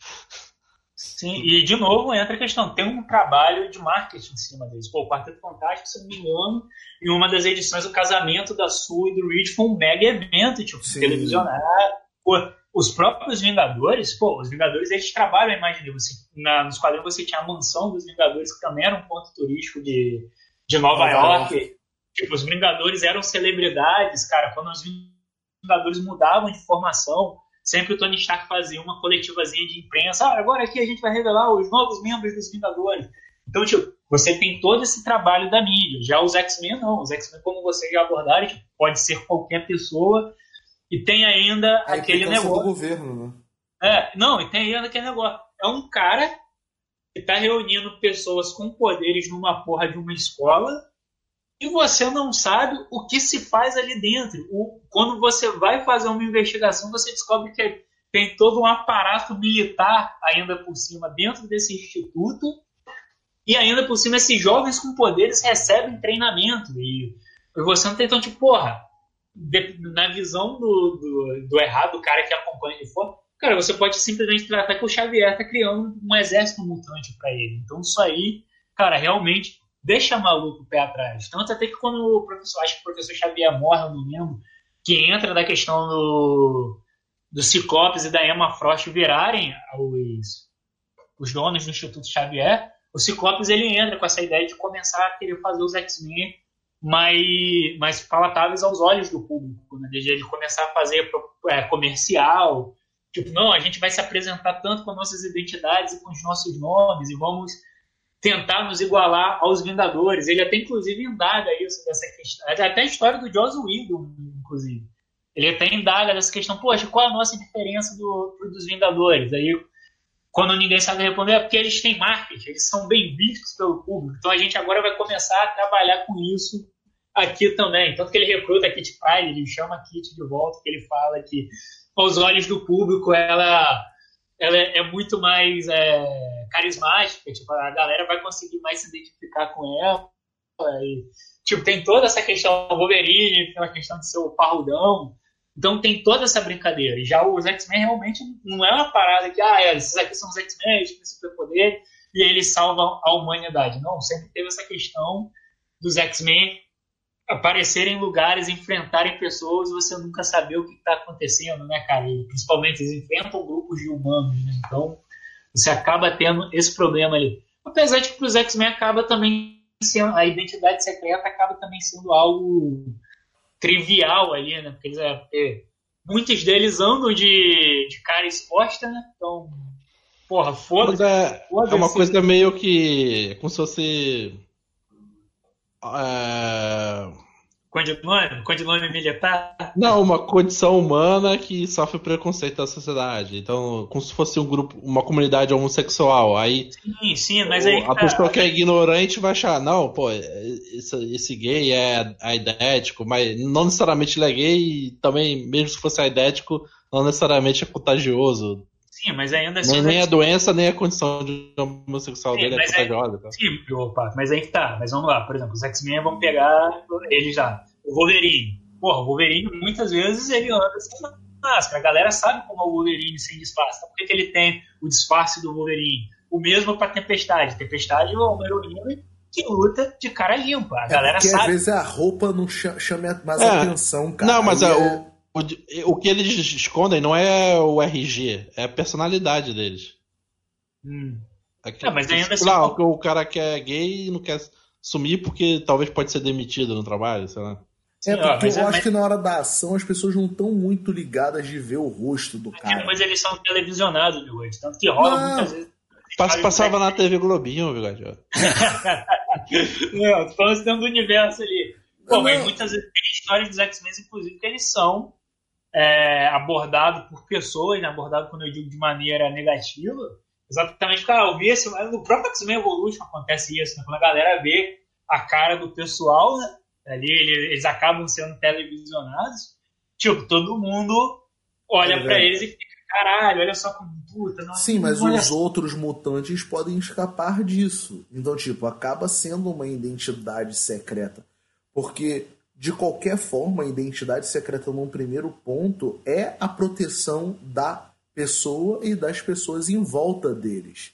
Sim, e de novo entra a questão, tem um trabalho de marketing em cima deles. Pô, o Quarteto Fantástico, se não me engano, em uma das edições, o casamento da Sue e do Reed foi um mega evento, tipo, Sim. televisionado. Pô, os próprios Vingadores, pô, os Vingadores, eles trabalham a imagem deles. Você, na, nos quadrinhos você tinha a mansão dos Vingadores, que também era um ponto turístico de, de Nova Nova York. Tipo, os Vingadores eram celebridades, cara, quando os Vingadores mudavam de formação, sempre o Tony Stark fazia uma coletivazinha de imprensa. Ah, agora aqui a gente vai revelar os novos membros dos Vingadores. Então, tipo, você tem todo esse trabalho da mídia. Já os X-Men, não. Os X-Men, como vocês já abordaram, tipo, pode ser qualquer pessoa. E tem ainda A aquele implicância negócio. do governo, né? É, não, e tem ainda aquele negócio. É um cara que tá reunindo pessoas com poderes numa porra de uma escola e você não sabe o que se faz ali dentro. O, quando você vai fazer uma investigação, você descobre que tem todo um aparato militar ainda por cima dentro desse instituto e ainda por cima esses jovens com poderes recebem treinamento e você não tem então, tipo, porra, de, na visão do, do, do errado, do cara que acompanha de fora, cara, você pode simplesmente tratar que o Xavier tá criando um exército mutante para ele. Então isso aí, cara, realmente deixa maluco o pé atrás. Tanto até que quando o professor, acho que o professor Xavier morre, eu não lembro, que entra da questão do, do Ciclopes e da Emma Frost virarem os, os donos do Instituto Xavier, o Ciclopes ele entra com essa ideia de começar a querer fazer os X-Men mais, mais palatáveis aos olhos do público, né? Desde ele começar a fazer é, comercial, tipo, não, a gente vai se apresentar tanto com nossas identidades e com os nossos nomes e vamos tentar nos igualar aos Vingadores. Ele até, inclusive, indaga isso, dessa questão. Até a história do Joss Whedon, inclusive. Ele até indaga dessa questão, poxa, qual a nossa diferença do, dos Vingadores? Aí, quando ninguém sabe responder, é porque eles têm marketing, eles são bem vistos pelo público. Então, a gente agora vai começar a trabalhar com isso aqui também. Tanto que ele recruta a Kitty Pryde, ele chama a Kitty de volta, que ele fala que, aos olhos do público, ela... ela é muito mais é, carismática, tipo, a galera vai conseguir mais se identificar com ela. E, tipo, tem toda essa questão do Wolverine, tem a questão de ser o parrudão. Então tem toda essa brincadeira. E já os X-Men realmente não é uma parada que, ah, é, esses aqui são os X-Men, eles têm superpoder e eles salvam a humanidade. Não, sempre teve essa questão dos X-Men aparecerem em lugares, enfrentarem pessoas e você nunca saber o que está acontecendo, né, cara? E, principalmente eles enfrentam grupos de humanos, né? Então você acaba tendo esse problema ali. Apesar de que para os X-Men acaba também sendo, a identidade secreta acaba também sendo algo trivial ali, né? Porque, eles, é, porque muitos deles andam de, de cara exposta, né? Então, porra, foda-se. É, foda é uma coisa meio que como se fosse é... Codinome? Codinome militar? Não, uma condição humana que sofre preconceito da sociedade. Então, como se fosse um grupo, uma comunidade homossexual. Aí, sim, sim, mas aí a tá. pessoa que é ignorante vai achar, não, pô, esse, esse gay é aidético, mas não necessariamente ele é gay e também, mesmo se fosse aidético, não necessariamente é contagioso. Sim, mas ainda assim. Nem, nem a doença, nem a condição de homossexual sim, dele é contagiosa. Aí, tá? Sim, opa, mas aí que tá. Mas vamos lá, por exemplo, os X-Men vão pegar ele já. O Wolverine. Porra, o Wolverine muitas vezes ele anda sem máscara. A galera sabe como é o Wolverine sem disfarce. Por que, que ele tem o disfarce do Wolverine? O mesmo pra Tempestade. Tempestade é uma heroína que luta de cara limpa. A é galera porque sabe. Às vezes a roupa não chama mais é. atenção, cara. Não, mas é, é... O, o que eles escondem não é o R G, é a personalidade deles. Hum. Aqui, é, mas ainda assim, lá, o, o cara que é gay e não quer sumir porque talvez pode ser demitido no trabalho, sei lá. É, porque Sim, ó, eu acho mas... que na hora da ação as pessoas não estão muito ligadas de ver o rosto do cara. Mas eles são televisionados de hoje, tanto que rola não. muitas vezes. Pass, passava na T V Globinho, Bigode. Não, tô falando dentro do universo ali. Pô, não, mas não. Muitas vezes tem histórias dos X-Men, inclusive, que eles são É, abordado por pessoas, né, abordado, quando eu digo de maneira negativa, exatamente porque eu vi esse, no próprio X-Men Evolution acontece isso, né, quando a galera vê a cara do pessoal, né, ali eles, eles acabam sendo televisionados, tipo, todo mundo olha é, pra é. eles e fica, caralho, olha só como puta. Não, Sim, mas não os assim. outros mutantes podem escapar disso. Então, tipo, acaba sendo uma identidade secreta. Porque de qualquer forma, a identidade secreta num primeiro ponto é a proteção da pessoa e das pessoas em volta deles.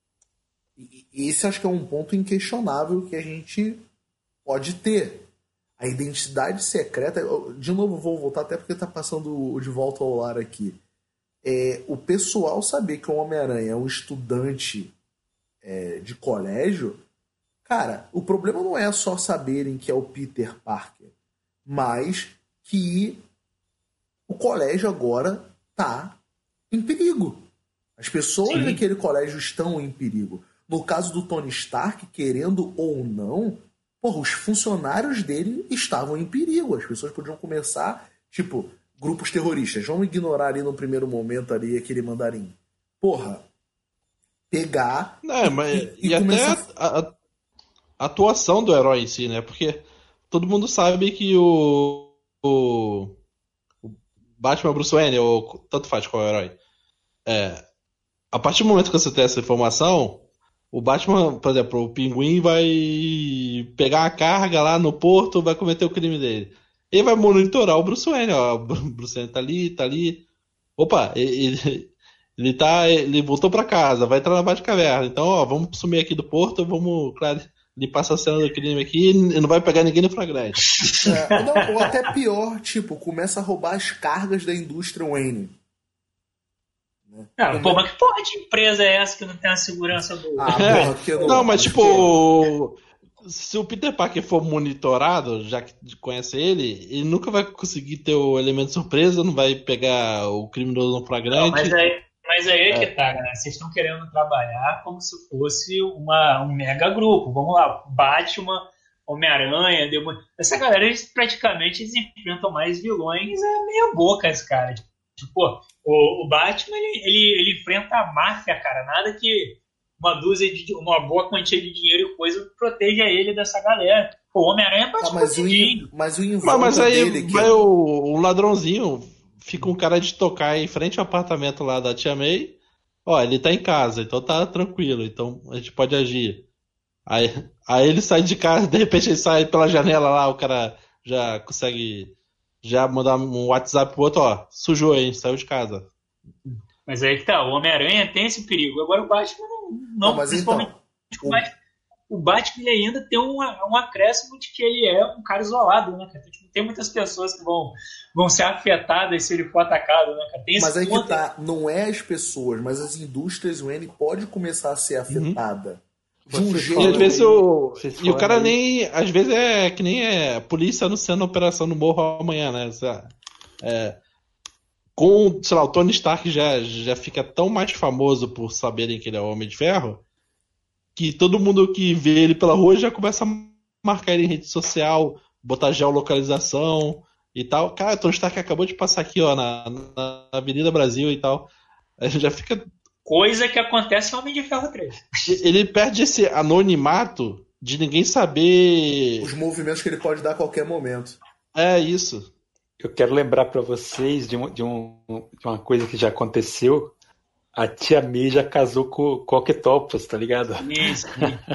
E esse acho que é um ponto inquestionável que a gente pode ter. A identidade secreta... De novo, vou voltar até porque está passando o De Volta ao Lar aqui. É, o pessoal saber que o Homem-Aranha é um estudante é, de colégio... Cara, o problema não é só saberem que é o Peter Parker, mas que o colégio agora tá em perigo. As pessoas Sim. naquele colégio estão em perigo. No caso do Tony Stark, querendo ou não, porra, os funcionários dele estavam em perigo. As pessoas podiam começar, tipo, grupos terroristas. Vamos ignorar ali no primeiro momento ali aquele mandarim. Porra, pegar não, mas, e, e, e começar... até a, a... A atuação do herói em si, né? Porque todo mundo sabe que o, o, o Batman Bruce Wayne, ou tanto faz qual é o herói, é, a partir do momento que você tem essa informação, o Batman, por exemplo, o Pinguim vai pegar a carga lá no porto, vai cometer o crime dele. Ele vai monitorar o Bruce Wayne, ó. O Bruce Wayne tá ali, tá ali. Opa, ele, ele, tá, ele voltou pra casa, vai entrar na Batcaverna. Então, ó, vamos sumir aqui do porto, vamos, claro... Ele passa a cena do crime aqui e não vai pegar ninguém no flagrante. É, não, ou até pior, tipo, começa a roubar as cargas da indústria Wayne. Né? Não, pô, mas que porra de empresa é essa que não tem a segurança do... Ah, porra, que não, não, mas tipo... Se o Peter Parker for monitorado, já que conhece ele, ele nunca vai conseguir ter o elemento surpresa, não vai pegar o criminoso no flagrante. Não, mas aí... Mas aí é que tá, galera. Vocês estão querendo trabalhar como se fosse uma, um mega grupo. Vamos lá, Batman, Homem-Aranha, Demônio. Essa galera, eles praticamente eles enfrentam mais vilões, é meia boca esse cara. Tipo, o, o Batman, ele, ele, ele enfrenta a máfia, cara. Nada que uma dúzia de uma boa quantia de dinheiro e coisa proteja ele dessa galera. Pô, o Homem-Aranha pode ah, mas, o in, mas o em mas, mas aí dele vai que... o, o ladrãozinho... Fica um cara de tocar em frente ao apartamento lá da Tia May. Ó, ele tá em casa, então tá tranquilo. Então a gente pode agir. Aí, aí ele sai de casa, de repente ele sai pela janela lá, o cara já consegue já mandar um WhatsApp pro outro, ó, sujou, hein, saiu de casa. Mas aí que tá, o Homem-Aranha tem esse perigo. Agora o Batman não, não, não mas principalmente então, o Batman, o Batman ele ainda tem um, um acréscimo de que ele é um cara isolado, né, cara? Tipo, tem muitas pessoas que vão, vão ser afetadas se ele for atacado, né, cara? Tem esse mas aí ponto, que tá, não é as pessoas, mas as indústrias, o N pode começar a ser afetada. Uhum. De um Você jeito. E às vezes o, Vocês e o cara falam aí. nem. Às vezes é que nem é a polícia anunciando a operação no morro amanhã, né? É, com, sei lá, o Tony Stark já, já fica tão mais famoso por saberem que ele é o Homem de Ferro, que todo mundo que vê ele pela rua já começa a marcar ele em rede social, botar geolocalização e tal. Cara, o Tony Stark acabou de passar aqui, ó, na, na Avenida Brasil e tal. A gente já fica. coisa que acontece em Homem de Ferro três. Ele perde esse anonimato de ninguém saber. Os movimentos que ele pode dar a qualquer momento. É isso. Eu quero lembrar para vocês de, um, de, um, de uma coisa que já aconteceu. A tia May já casou com, com o Octopus, tá ligado? Isso.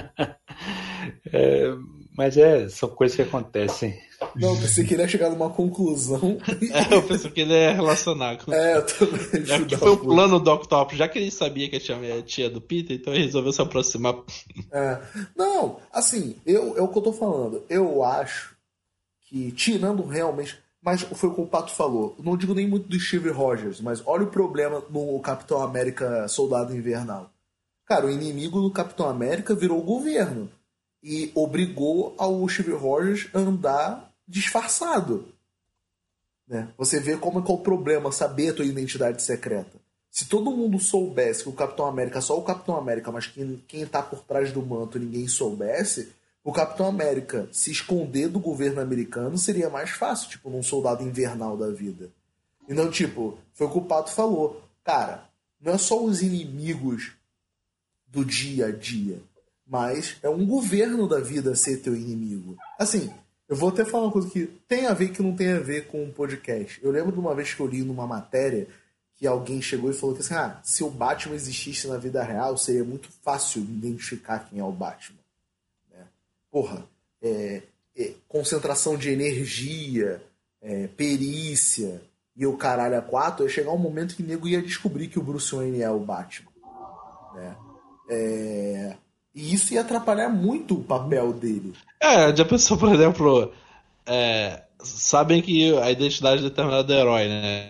É, mas é, são coisas que acontecem. Não, pensei que ele ia chegar numa conclusão. É, eu pensei que ele ia relacionar com. É, eu também. É que foi o plano do Octopus, já que ele sabia que a tia, a tia do Peter, então ele resolveu se aproximar. É. Não, assim, eu, é o que eu tô falando. Eu acho que, tirando realmente. Mas foi o que o Pato falou. Não digo nem muito do Steve Rogers, mas olha o problema no Capitão América Soldado Invernal. Cara, o inimigo do Capitão América virou o governo. E obrigou ao Steve Rogers a andar disfarçado. Né? Você vê como é que é o problema saber a tua identidade secreta. Se todo mundo soubesse que o Capitão América é só o Capitão América, mas quem, quem tá por trás do manto ninguém soubesse, o Capitão América se esconder do governo americano seria mais fácil, tipo, num soldado invernal da vida. Então, tipo, foi o que o Pato falou. Cara, não é só os inimigos do dia a dia, mas é um governo da vida ser teu inimigo. Assim, eu vou até falar uma coisa que tem a ver que não tem a ver com um podcast. Eu lembro de uma vez que eu li numa matéria que alguém chegou e falou que assim, ah, se o Batman existisse na vida real, seria muito fácil identificar quem é o Batman. Né? Porra, é, é, concentração de energia, é, perícia e o caralho a quatro, ia chegar um momento que o nego ia descobrir que o Bruce Wayne é o Batman. Né? É... E isso ia atrapalhar muito o papel dele. É, já pensou, por exemplo, é, sabem que a identidade determinada do herói, né?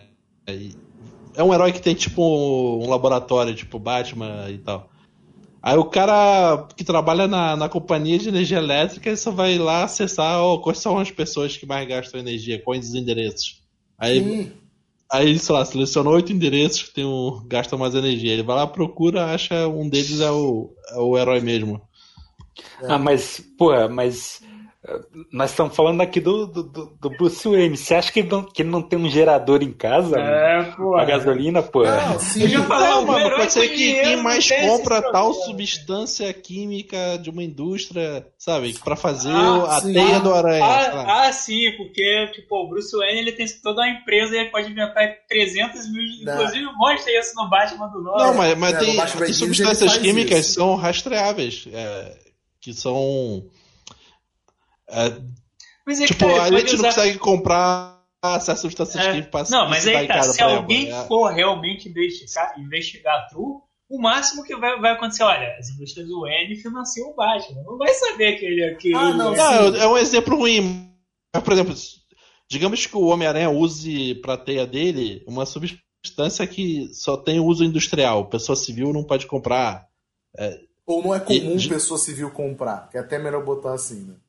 É um herói que tem tipo um laboratório, tipo Batman e tal. Aí o cara que trabalha na, na companhia de energia elétrica, ele só vai lá acessar oh, quais são as pessoas que mais gastam energia, quais os endereços. Aí, Sim. aí sei lá, selecionou oito endereços que tem um, gastam mais energia. Ele vai lá, procura, acha um deles é o, é o herói mesmo. É. Ah, mas, pô, mas nós estamos falando aqui do, do, do Bruce Wayne. Você acha que ele, não, que ele não tem um gerador em casa? É, pô. A gasolina, pô. Não, sim. Eu já falei, Não, o mano, herói pode ser com que dinheiro quem não mais tem compra esse tal problema. substância química de uma indústria, sabe, pra fazer Ah, a sim. teia do aranha. sei lá. Ah, ah, sim, porque tipo, o Bruce Wayne ele tem toda uma empresa e ele pode inventar trezentos mil. Não. Inclusive, mostra isso no Batman do Norte. Não, mas, mas É, tem, no Batman tem Begins substâncias ele faz químicas isso. que são rastreáveis, é, que são... é, Mas é que, tipo, cara, a ele gente pode não usar- consegue comprar essas substâncias É, químicas não, mas aí tá, se alguém for for realmente investigar, investigar true, o máximo que vai, vai acontecer, olha, as indústrias do N financiam o Batman. Não vai saber que ele que Ah, ele não, é. Não, é um exemplo ruim. Mas, por exemplo, digamos que o Homem-Aranha use pra teia dele uma substância que só tem uso industrial. Pessoa civil não pode comprar. Ou não é comum E- pessoa civil comprar, que é até melhor botar assim, né?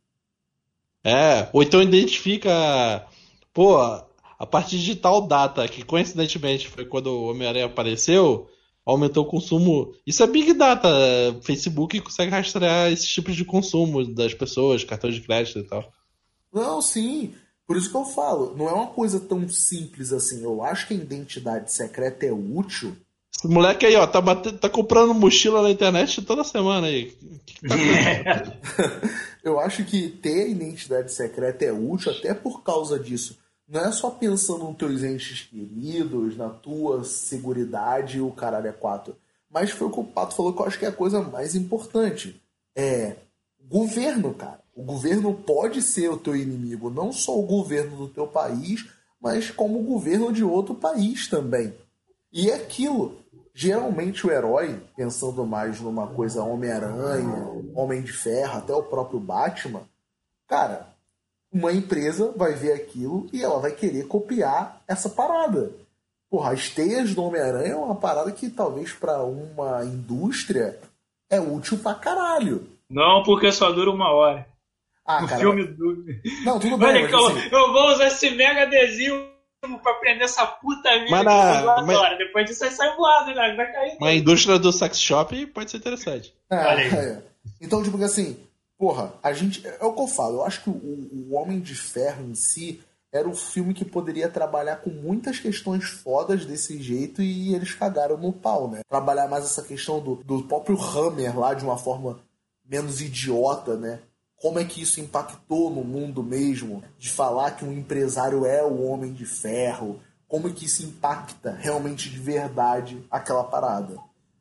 É, ou então identifica, pô, a partir de tal data, que coincidentemente foi quando o Homem-Aranha apareceu, aumentou o consumo. Isso é Big Data. Facebook consegue rastrear esses tipos de consumo das pessoas, cartões de crédito e tal. Não, sim. Por isso que eu falo, não é uma coisa tão simples assim. Eu acho que a identidade secreta é útil. Esse moleque aí, ó, tá, batendo, tá comprando mochila na internet toda semana aí. O que que tá acontecendo? Eu acho que ter a identidade secreta é útil até por causa disso. Não é só pensando nos teus entes queridos, na tua seguridade e o caralho é quatro. Mas foi o que o Pato falou que eu acho que é a coisa mais importante. É governo, cara. O governo pode ser o teu inimigo. Não só o governo do teu país, mas como o governo de outro país também. E é aquilo. geralmente o herói, pensando mais numa coisa Homem-Aranha, Homem de Ferro, até o próprio Batman, cara, uma empresa vai ver aquilo e ela vai querer copiar essa parada. Porra, as teias do Homem-Aranha é uma parada que talvez pra uma indústria é útil pra caralho. Não, porque só dura uma hora. Ah, o cara, filme mas... do... Não, tudo bem, Olha mas que eu, assim... eu vou usar esse mega adesivo pra prender essa puta vida Mas que na- eu adoro. mas- Depois disso aí sai voado, né? Vai cair. Mas a indústria do sex shop pode ser interessante. É, Olha aí. é. Então, tipo assim, porra, a gente. É o que eu falo, eu acho que o, o Homem de Ferro em si era um filme que poderia trabalhar com muitas questões fodas desse jeito e eles cagaram no pau, né? Trabalhar mais essa questão do, do próprio Hammer lá de uma forma menos idiota, né? Como é que isso impactou no mundo mesmo? De falar que um empresário é o Homem de Ferro. Como é que isso impacta realmente de verdade aquela parada?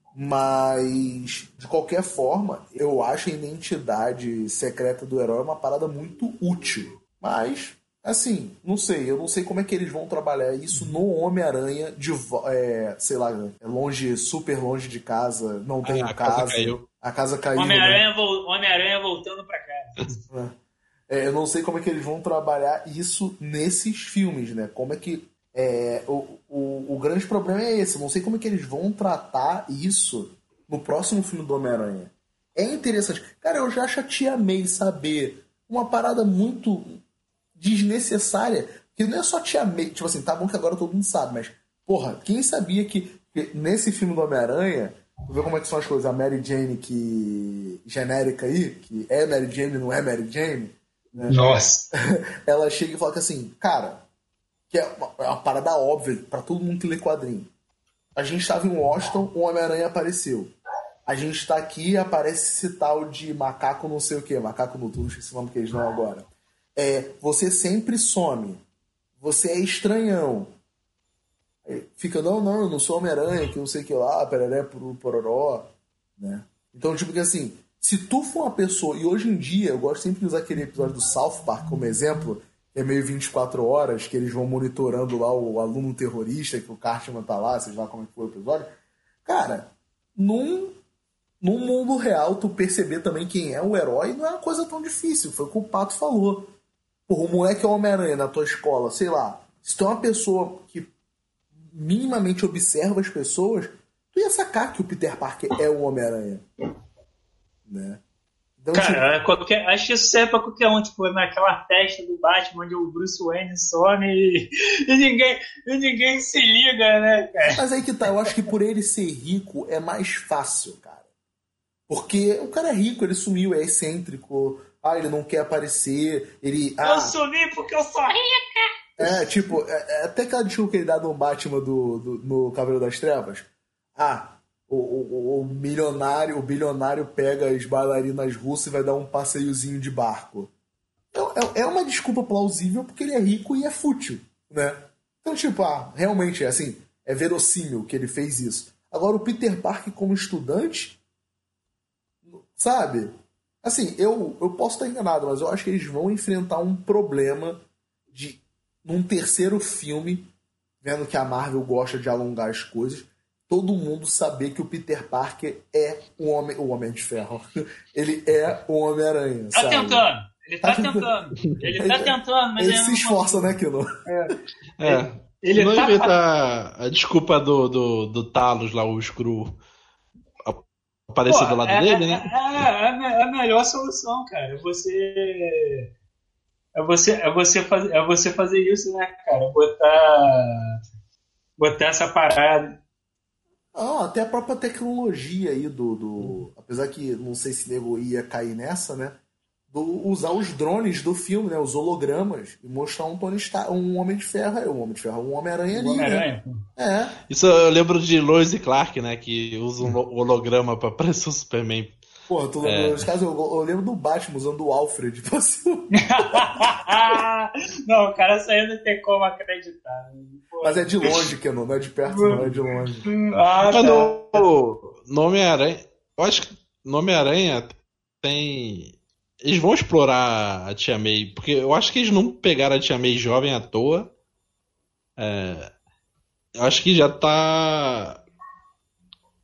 Mas, de qualquer forma, eu acho a identidade secreta do herói uma parada muito útil. Mas, assim, não sei. Eu não sei como é que eles vão trabalhar isso no Homem-Aranha, de, vo- é, sei lá, longe, super longe de casa, não tem Ah, a casa. casa caiu. A casa caiu. né? Homem-Aranha vol- Homem-Aranha voltando pra casa. É, eu não sei como é que eles vão trabalhar isso nesses filmes, né? Como é que... É, o, o, o grande problema é esse. Eu não sei como é que eles vão tratar isso no próximo filme do Homem-Aranha. É interessante. Cara, eu já chateamei saber uma parada muito desnecessária, que não é só Tia May. Tipo assim, tá bom que agora todo mundo sabe, mas, porra, quem sabia que, que nesse filme do Homem-Aranha, tu vê como é que são as coisas, a Mary Jane que genérica aí, que é Mary Jane, não é Mary Jane, né? Nossa. Ela chega e fala que assim, cara, que é uma, é uma parada óbvia pra todo mundo que lê quadrinho. A gente estava em Washington, o Homem-Aranha apareceu. A gente tá aqui, aparece esse tal de macaco não sei o que, macaco noturno, esqueci o nome que eles dão agora. É, você sempre some. Você é estranhão. Aí fica, não, não, eu não sou Homem-Aranha, que não sei o que lá, pereré, puru, pororó, né? Então, tipo que assim, se tu for uma pessoa, e hoje em dia, eu gosto sempre de usar aquele episódio do South Park como exemplo, que é meio vinte e quatro horas, que eles vão monitorando lá o aluno terrorista, que o Cartman tá lá, vocês lá como é que foi o episódio. Cara, num, num mundo real, tu perceber também quem é o herói não é uma coisa tão difícil, foi o que o Pato falou. Porra, o moleque é o Homem-Aranha na tua escola, sei lá, se tu é uma pessoa que minimamente observa as pessoas, tu ia sacar que o Peter Parker é o Homem-Aranha. Né? Então, Cara, qualquer, acho que isso serve pra qualquer um, tipo, naquela festa do Batman onde o Bruce Wayne some e, e, ninguém, e ninguém se liga, né, cara? mas aí que tá, eu acho que por ele ser rico é mais fácil, cara. Porque o cara é rico, ele sumiu, é excêntrico, ah, ele não quer aparecer, ele... Ah, Eu sumi porque eu sou rica! é, tipo, é, é até aquela desculpa que ele dá no Batman do, do, no Cavaleiro das Trevas. Ah, o, o, o milionário, o bilionário pega as bailarinas russas e vai dar um passeiozinho de barco. É, é, é uma desculpa plausível porque ele é rico e é fútil, né? Então, tipo, ah, realmente, é assim, é verossímil que ele fez isso. Agora, o Peter Parker como estudante, sabe? Assim, eu, eu posso estar enganado, mas eu acho que eles vão enfrentar um problema de, num terceiro filme, vendo que a Marvel gosta de alongar as coisas, todo mundo saber que o Peter Parker é o Homem, o Homem de Ferro. Ele é o Homem-Aranha, Tá sabe? tentando, ele tá, Tá tentando. Ele tá tentando, mas Ele ele se não- esforça, né, Kino? É. Ele não tá- inventar a desculpa do, do, do Talos lá, o Screw, aparecer Pô, do lado é, dele, é, né? É, é, é a melhor solução, cara. Você. É você, é você, faz, é você fazer isso, né, cara? Botar. Botar essa parada. Ah, até a própria tecnologia aí do, do... Apesar que não sei se nego ia cair nessa, né? Do, usar os drones do filme, né? Os hologramas. E mostrar um Tony Stark, um Homem de Ferro. É, um Homem de Ferro, um Homem-Aranha ali, O Homem-Aranha. né? É. Isso eu lembro de Lois e Clark, né? Que usam um holograma pra parecer o Superman. Porra, tu lembra? É. Nesse caso, eu, eu lembro do Batman usando o Alfred pra cima. Não, o cara saiu não tem como acreditar. Pô. Mas é de longe, Kenon. Não é de perto, não. É de longe. Ah, Mas tá. no, no Homem-Aranha, eu acho que no Homem-Aranha tem. Eles vão explorar a Tia May, porque eu acho que eles não pegaram a Tia May jovem à toa. É, eu acho que já tá.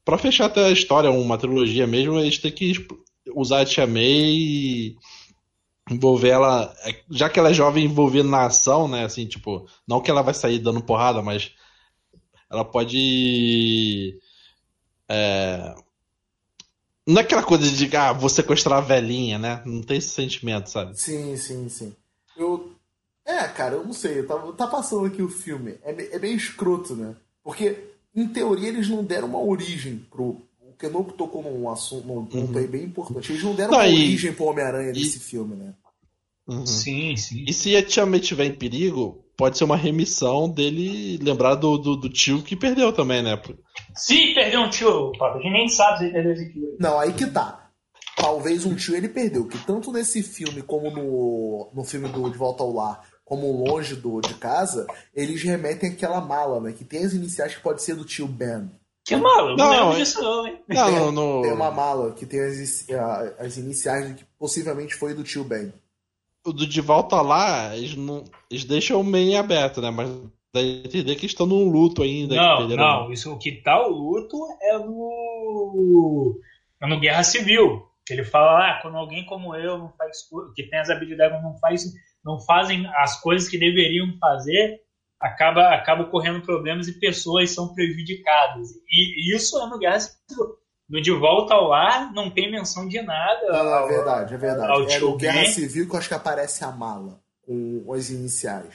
pra fechar até a história, uma trilogia mesmo, eles têm que usar a Tia May e envolver ela, já que ela é jovem, envolvida na ação, né, assim, tipo, não que ela vai sair dando porrada, mas ela pode é, não é aquela coisa de, ah, vou sequestrar a velhinha, né, não tem esse sentimento, sabe? Sim, sim, sim. Eu, é, cara, eu não sei, tá, tá passando aqui o filme, é, é meio escroto, né, porque, em teoria, eles não deram uma origem pro... O Kenobi tocou num assunto, num ponto aí bem importante. Eles não deram não, uma e... origem pro Homem-Aranha nesse e... filme, né? Uhum. Sim, sim. E se a Tia May estiver em perigo, pode ser uma remissão dele lembrar do, do, do tio que perdeu também, né? Sim, perdeu um tio, Papa. A gente nem sabe se ele perdeu esse tio. Não, aí que tá. Talvez um tio ele perdeu, que tanto nesse filme como no, no filme do De Volta ao Lar, como Longe do, de Casa, eles remetem àquela mala, né? Que tem as iniciais que pode ser do tio Ben. Que mala? Não, não lembro disso não, hein? Não, tem, não, não... tem uma mala que tem as, as iniciais que possivelmente foi do tio Ben. O do De Volta Lá, eles, não, eles deixam meio aberto, né? Mas dá a entender que estão num luto ainda. Não, não. Isso, o que tá o luto é no, é no Guerra Civil. Que ele fala, ah, quando alguém como eu não faz, que tem as habilidades, não, faz, não fazem as coisas que deveriam fazer, acaba, acaba ocorrendo problemas e pessoas são prejudicadas. E isso é no Guerra Civil. No De Volta ao Lar não tem menção de nada. Não, ao, é verdade, é verdade. Ao é no Guerra Ben. Civil que eu acho que aparece a mala com as iniciais.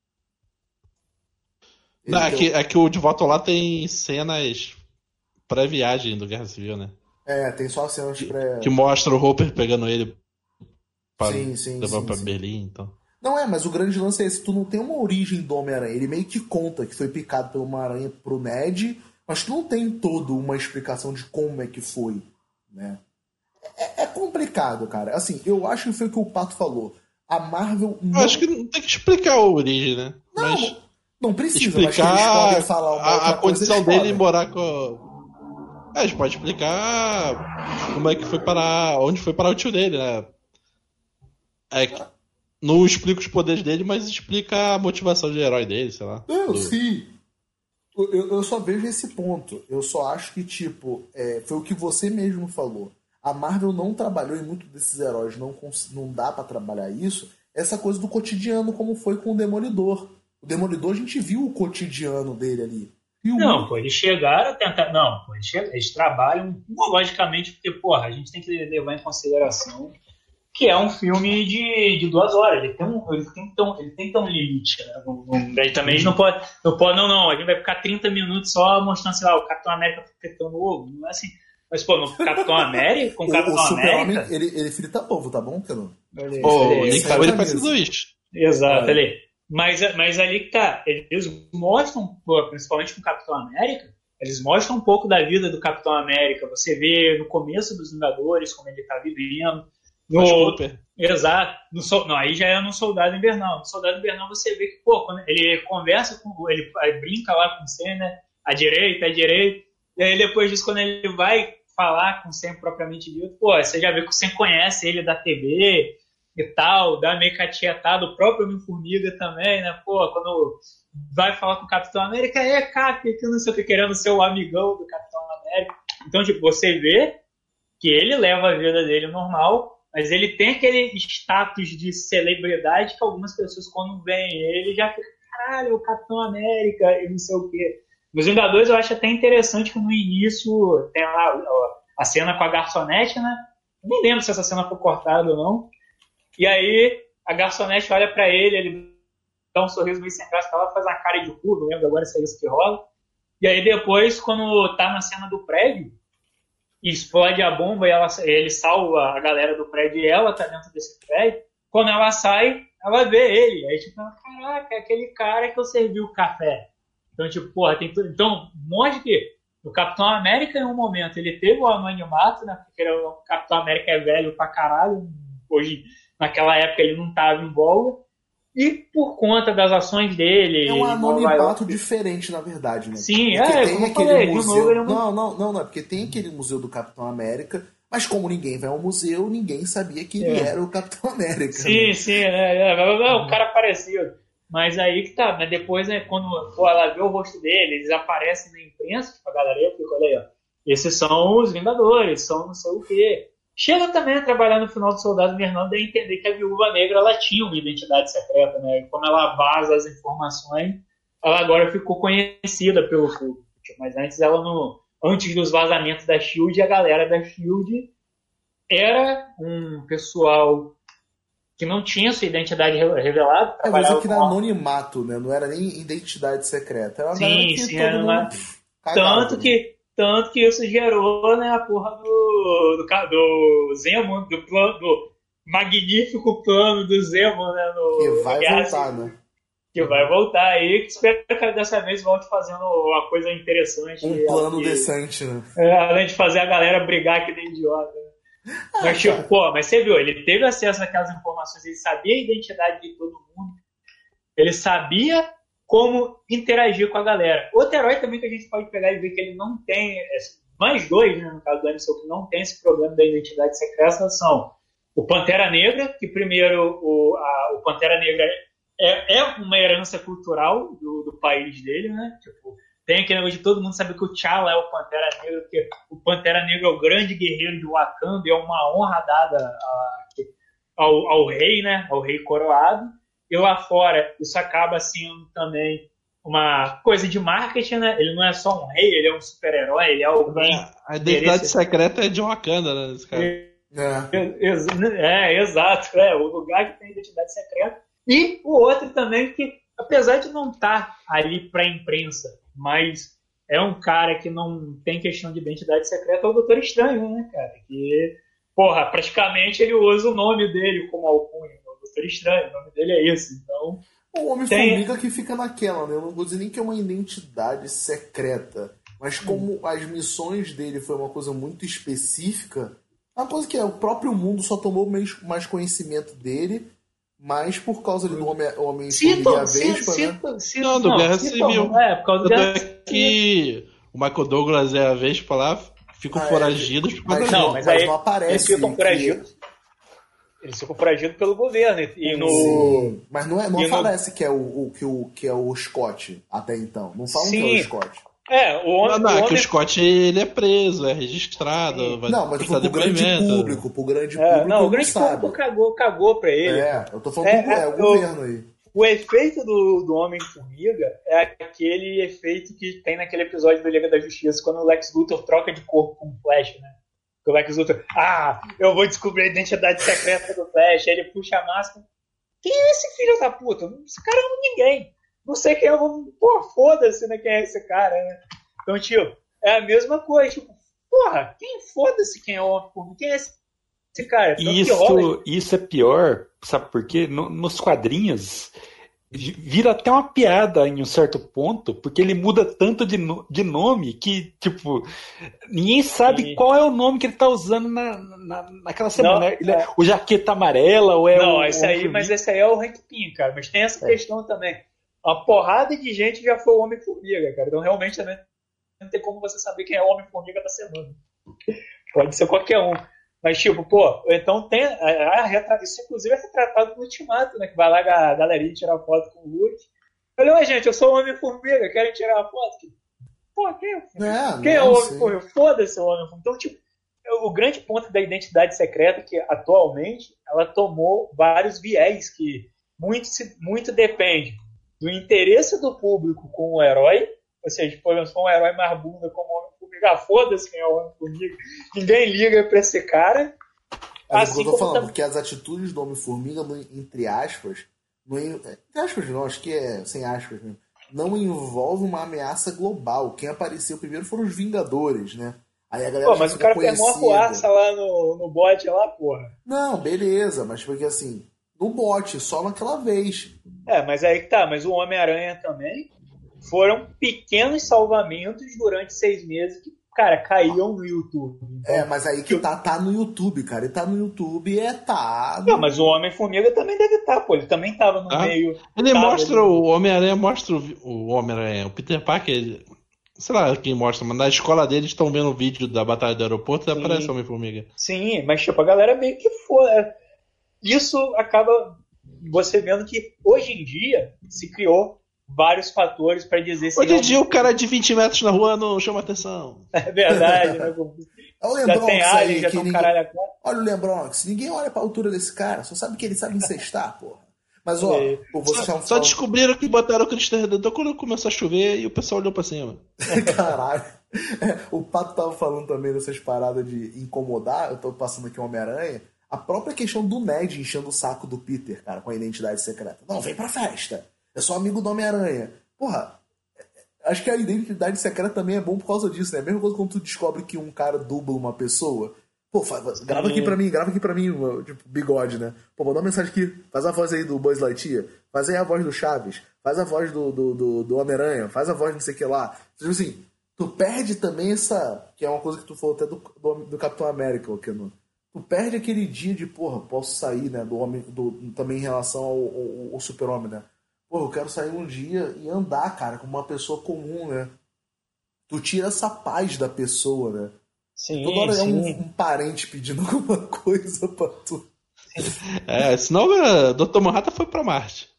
Não, é, que, é que o De Volta ao Lar tem cenas pré-viagem do Guerra Civil, né? É, tem só cenas pré... Que mostra o Hopper pegando ele pra sim, sim, levar sim, pra sim. Berlim, então... Não é, mas o grande lance é esse. Tu não tem uma origem do Homem-Aranha. Ele meio que conta que foi picado por uma aranha pro Ned, mas tu não tem toda uma explicação de como é que foi, né? É, é complicado, cara. Assim, eu acho que foi o que o Pato falou. A Marvel não... Eu acho que não tem que explicar a origem, né? Não, mas não precisa, explicar mas que eles podem falar uma a, outra a coisa, condição eles dele podem. em morar com... É, a gente pode explicar como é que foi parar, onde foi parar o tio dele, né? É que não explica os poderes dele, mas explica a motivação de herói dele, sei lá. Não, do... sim. Eu, eu só vejo esse ponto. Eu só acho que, tipo, é, foi o que você mesmo falou. A Marvel não trabalhou em muito desses heróis, não, não dá pra trabalhar isso. Essa coisa do cotidiano, como foi com o Demolidor. O Demolidor, a gente viu o cotidiano dele ali. E o... Não, pô, eles chegaram a tentar... Não, pô, eles, chegam, eles trabalham logicamente, porque, porra, a gente tem que levar em consideração que é um filme de, de duas horas. Ele tem um, ele tem tão, ele tem tão limite, né? Não, não, daí também a gente não pode, não pode, não, não, a gente vai ficar trinta minutos só mostrando, sei lá, o Capitão América fritando ovo. Não é assim. Mas, pô, no Capitão América, com o Capitão o América... Ele, ele frita ovo, tá bom, Cano? Pô, nem sabe ele faz tudo isso. Exato, ali. Mas, mas ali que tá, eles mostram, pô, principalmente com o Capitão América, eles mostram um pouco da vida do Capitão América. Você vê no começo dos Vingadores como ele tá vivendo. No, exato. No, não, aí já é no Soldado Invernal. No Soldado Invernal você vê que, pô, quando ele conversa com ele, ele brinca lá com o Sam, né? À direita, à direita. E aí depois disso, quando ele vai falar com o Sam propriamente dito, pô, você já vê que o Sam conhece ele da T V e tal, dá meio catietada, o próprio Homem-Formiga também, né? Pô, quando vai falar com o Capitão América, é Cap, que não sei o que, querendo ser o amigão do Capitão América. Então, tipo, você vê que ele leva a vida dele normal, mas ele tem aquele status de celebridade que algumas pessoas, quando veem ele, já ficam, caralho, o Capitão América e não sei o quê. Nos Vingadores eu acho até interessante que no início tem lá a cena com a garçonete, né? Eu nem lembro se essa cena foi cortada ou não. E aí a garçonete olha pra ele, ele dá um sorriso meio sem graça, ela faz uma cara de cu, não lembro agora se é isso que rola. E aí depois, quando tá na cena do prédio, explode a bomba e ela, ele salva a galera do prédio e ela tá dentro desse prédio. Quando ela sai, ela vê ele. Aí tipo, caraca, é aquele cara que eu servi o café. Então, tipo, porra, tem tudo. Então, mostra que o Capitão América, em um momento, ele teve o anonimato, né? Porque o Capitão América é velho pra caralho. Hoje, naquela época, ele não tava em voga. E por conta das ações dele... É um anonimato diferente, na verdade, né? Sim, porque é, tem como aquele falei, museu... de novo, ele não... não, não, não, é porque tem aquele museu do Capitão América, mas como ninguém vai ao museu, ninguém sabia que ele é. era o Capitão América. Sim, né? sim, é, é, é, o cara parecido. Mas aí que tá, mas depois, né, quando pô, ela vê o rosto dele, eles aparecem na imprensa, tipo, a galera fica, olha aí, ó, esses são os Vingadores, são não sei o quê. Chega também a trabalhar no final do Soldado Invernal e entender que a Viúva Negra ela tinha uma identidade secreta, né? Como ela vaza as informações, ela agora ficou conhecida pelo público. Mas antes ela no, antes dos vazamentos da Shield, a galera da Shield era um pessoal que não tinha sua identidade revelada. É, mas aqui no anonimato, né? Não era nem identidade secreta. Era uma sim, que sim, todo era mundo uma... cagava, tanto né? que Tanto que isso gerou, né, a porra do, do, do Zemo, do, plano, do magnífico plano do Zemo, né? No, que vai no voltar, né? Que vai voltar aí, que espero que dessa vez volte fazendo uma coisa interessante. Um plano que, decente, né? É, além de fazer a galera brigar que nem idiota. Ah, mas, tipo, pô, mas você viu, ele teve acesso àquelas informações, ele sabia a identidade de todo mundo, ele sabia como interagir com a galera. Outro herói também que a gente pode pegar e ver que ele não tem, mais dois, né, no caso do M C U, que não tem esse problema da identidade secreta, são o Pantera Negra, que primeiro o, a, o Pantera Negra é, é uma herança cultural do, do país dele, né? Tipo, tem aquele negócio de todo mundo saber que o T'Challa é o Pantera Negra, porque o Pantera Negra é o grande guerreiro de Wakanda, e é uma honra dada a, ao, ao rei, né? Ao rei coroado. E lá fora, isso acaba sendo também uma coisa de marketing, né? Ele não é só um rei, ele é um super-herói, ele é alguém... A identidade secreta é de Wakanda, né? Esse cara. É, é, é, exato. É, o lugar que tem identidade secreta. E o outro também que, apesar de não estar ali para a imprensa, mas é um cara que não tem questão de identidade secreta, é o Doutor Estranho, né, cara? Que, porra, praticamente ele usa o nome dele como alcunha. Doutor Estranho, o nome dele é esse, então... O Homem-Formiga tem... que fica naquela, né? Eu não vou dizer nem que é uma identidade secreta, mas como hum. as missões dele foi uma coisa muito específica, é uma coisa que é, o próprio mundo só tomou mais, mais conhecimento dele, mas por causa do Homem-Formiga e a Vespa, né? Não, do Guerra Civil. É, por causa do Guerra Civil. Que o Michael Douglas e a Vespa lá ficam ah, foragidos. É. Mas, não, mas, mas aí não aparece. Eles ficam foragidos. Que... Eles ficam foragidos pelo governo. E no... Sim, mas não, é, não e aparece no... que, é o, o, que, o, que é o Scott até então. Não falam Sim. que é o Scott. É, o homem... Não, não, o é homem... que o Scott ele é preso, é registrado. Vai não, mas pro, pro grande público, pro grande é, público não, o grande sabe. público cagou, cagou pra ele. É, eu tô falando é, do é, o o, governo aí. O efeito do, do Homem-Formiga é aquele efeito que tem naquele episódio do Liga da Justiça, quando o Lex Luthor troca de corpo com o Flash, né? O Lex Luthor, ah, eu vou descobrir a identidade secreta do Flash. Aí ele puxa a máscara. Quem é esse filho da puta? Esse cara não é ninguém. Não sei quem é. Pô, foda-se, né? Quem é esse cara, né? Então, tipo, é a mesma coisa. Tipo, porra, quem foda-se quem é o Homem-Formiga? Quem é esse, esse cara? Então, isso, isso é pior, sabe por quê? No, nos quadrinhos vira até uma piada em um certo ponto, porque ele muda tanto de, no, de nome que, tipo, ninguém sabe Sim. qual é o nome que ele tá usando na, na, naquela semana. Não, ele é, é o Jaqueta Amarela ou é não, o... Esse aí, mas esse aí é o Hank Pym, cara. Mas tem essa é. questão também. Uma porrada de gente já foi o Homem-Formiga, cara. Então, realmente, também não tem como você saber quem é o Homem-Formiga da semana. Pode ser qualquer um. Mas, tipo, pô, então tem. A, a, a, isso, inclusive, é retratado no Ultimato, né? Que vai lá a galerinha tirar foto com o Hulk. Eu falei, ué, gente, eu sou o Homem-Formiga, querem tirar uma foto? Pô, quem é, é, quem é o Homem-Formiga? Foda-se o Homem-Formiga. Então, tipo, o grande ponto da identidade secreta é que, atualmente, ela tomou vários viés que muito, muito depende do interesse do público com o herói. Ou seja, por exemplo, um herói mais bunda como o Homem-Formiga, foda-se quem é o Homem-Formiga. Ninguém liga pra esse cara. É assim eu tô falando, tá... porque as atitudes do Homem-Formiga, entre aspas, não, entre aspas não, acho que é sem aspas mesmo, não envolve uma ameaça global. Quem apareceu primeiro foram os Vingadores, né? Aí a galera Pô, mas o cara tem uma coaça lá no, no bot lá, porra. Não, beleza, mas porque assim, no bot, só naquela vez. É, mas aí que tá, mas o Homem-Aranha também foram pequenos salvamentos durante seis meses que, cara, caíam no YouTube. Então, é, mas aí que tá, tá no YouTube, cara. Ele tá no YouTube, é tá... Não, mas o Homem-Formiga também deve estar, tá, pô. Ele também tava no ah, meio... Ele tava, mostra, ele... o Homem-Aranha mostra o, o Homem-Aranha, o Peter Parker, sei lá quem mostra, mas na escola deles estão vendo o vídeo da Batalha do Aeroporto e aparece o Homem-Formiga. Sim, mas tipo, a galera meio que foi... Isso acaba você vendo que hoje em dia se criou vários fatores para dizer se... Hoje em dia o cara de vinte metros na rua não chama atenção. É verdade, né? Olha o Já tem Lembronx alien, aí, já que tem um ninguém... caralho a quatro. Olha o Lembronx, ninguém olha pra altura desse cara, só sabe que ele sabe incestar, porra. Mas, ó, É. pô, você Só, já só falou- descobriram que botaram o Cristo Redentor quando começou a chover e o pessoal olhou pra cima. Caralho. É, o Pato tava falando também dessas paradas de incomodar. Eu tô passando aqui o Homem-Aranha. A própria questão do Ned enchendo o saco do Peter, cara, com a identidade secreta. Não, vem pra festa. Eu sou amigo do Homem-Aranha. Porra, acho que a identidade secreta também é bom por causa disso, né? A mesma coisa quando tu descobre que um cara dubla uma pessoa. Pô, faz, grava aqui pra mim, grava aqui pra mim, tipo, bigode, né? Pô, mandar uma mensagem aqui, faz a voz aí do Buzz Lightyear, faz aí a voz do Chaves, faz a voz do, do, do, do Homem-Aranha, faz a voz não sei o que lá. Tipo assim, tu perde também essa, que é uma coisa que tu falou até do, do, do Capitão América, Keno. Tu perde aquele dia de, porra, posso sair, né, do homem, do, também em relação ao, ao, ao super-homem, né? Porra, eu quero sair um dia e andar, cara, como uma pessoa comum, né? Tu tira essa paz da pessoa, né? Sim, Toda hora é sim. um, um parente pedindo alguma coisa pra tu. É, senão o doutor Manhattan foi pra Marte.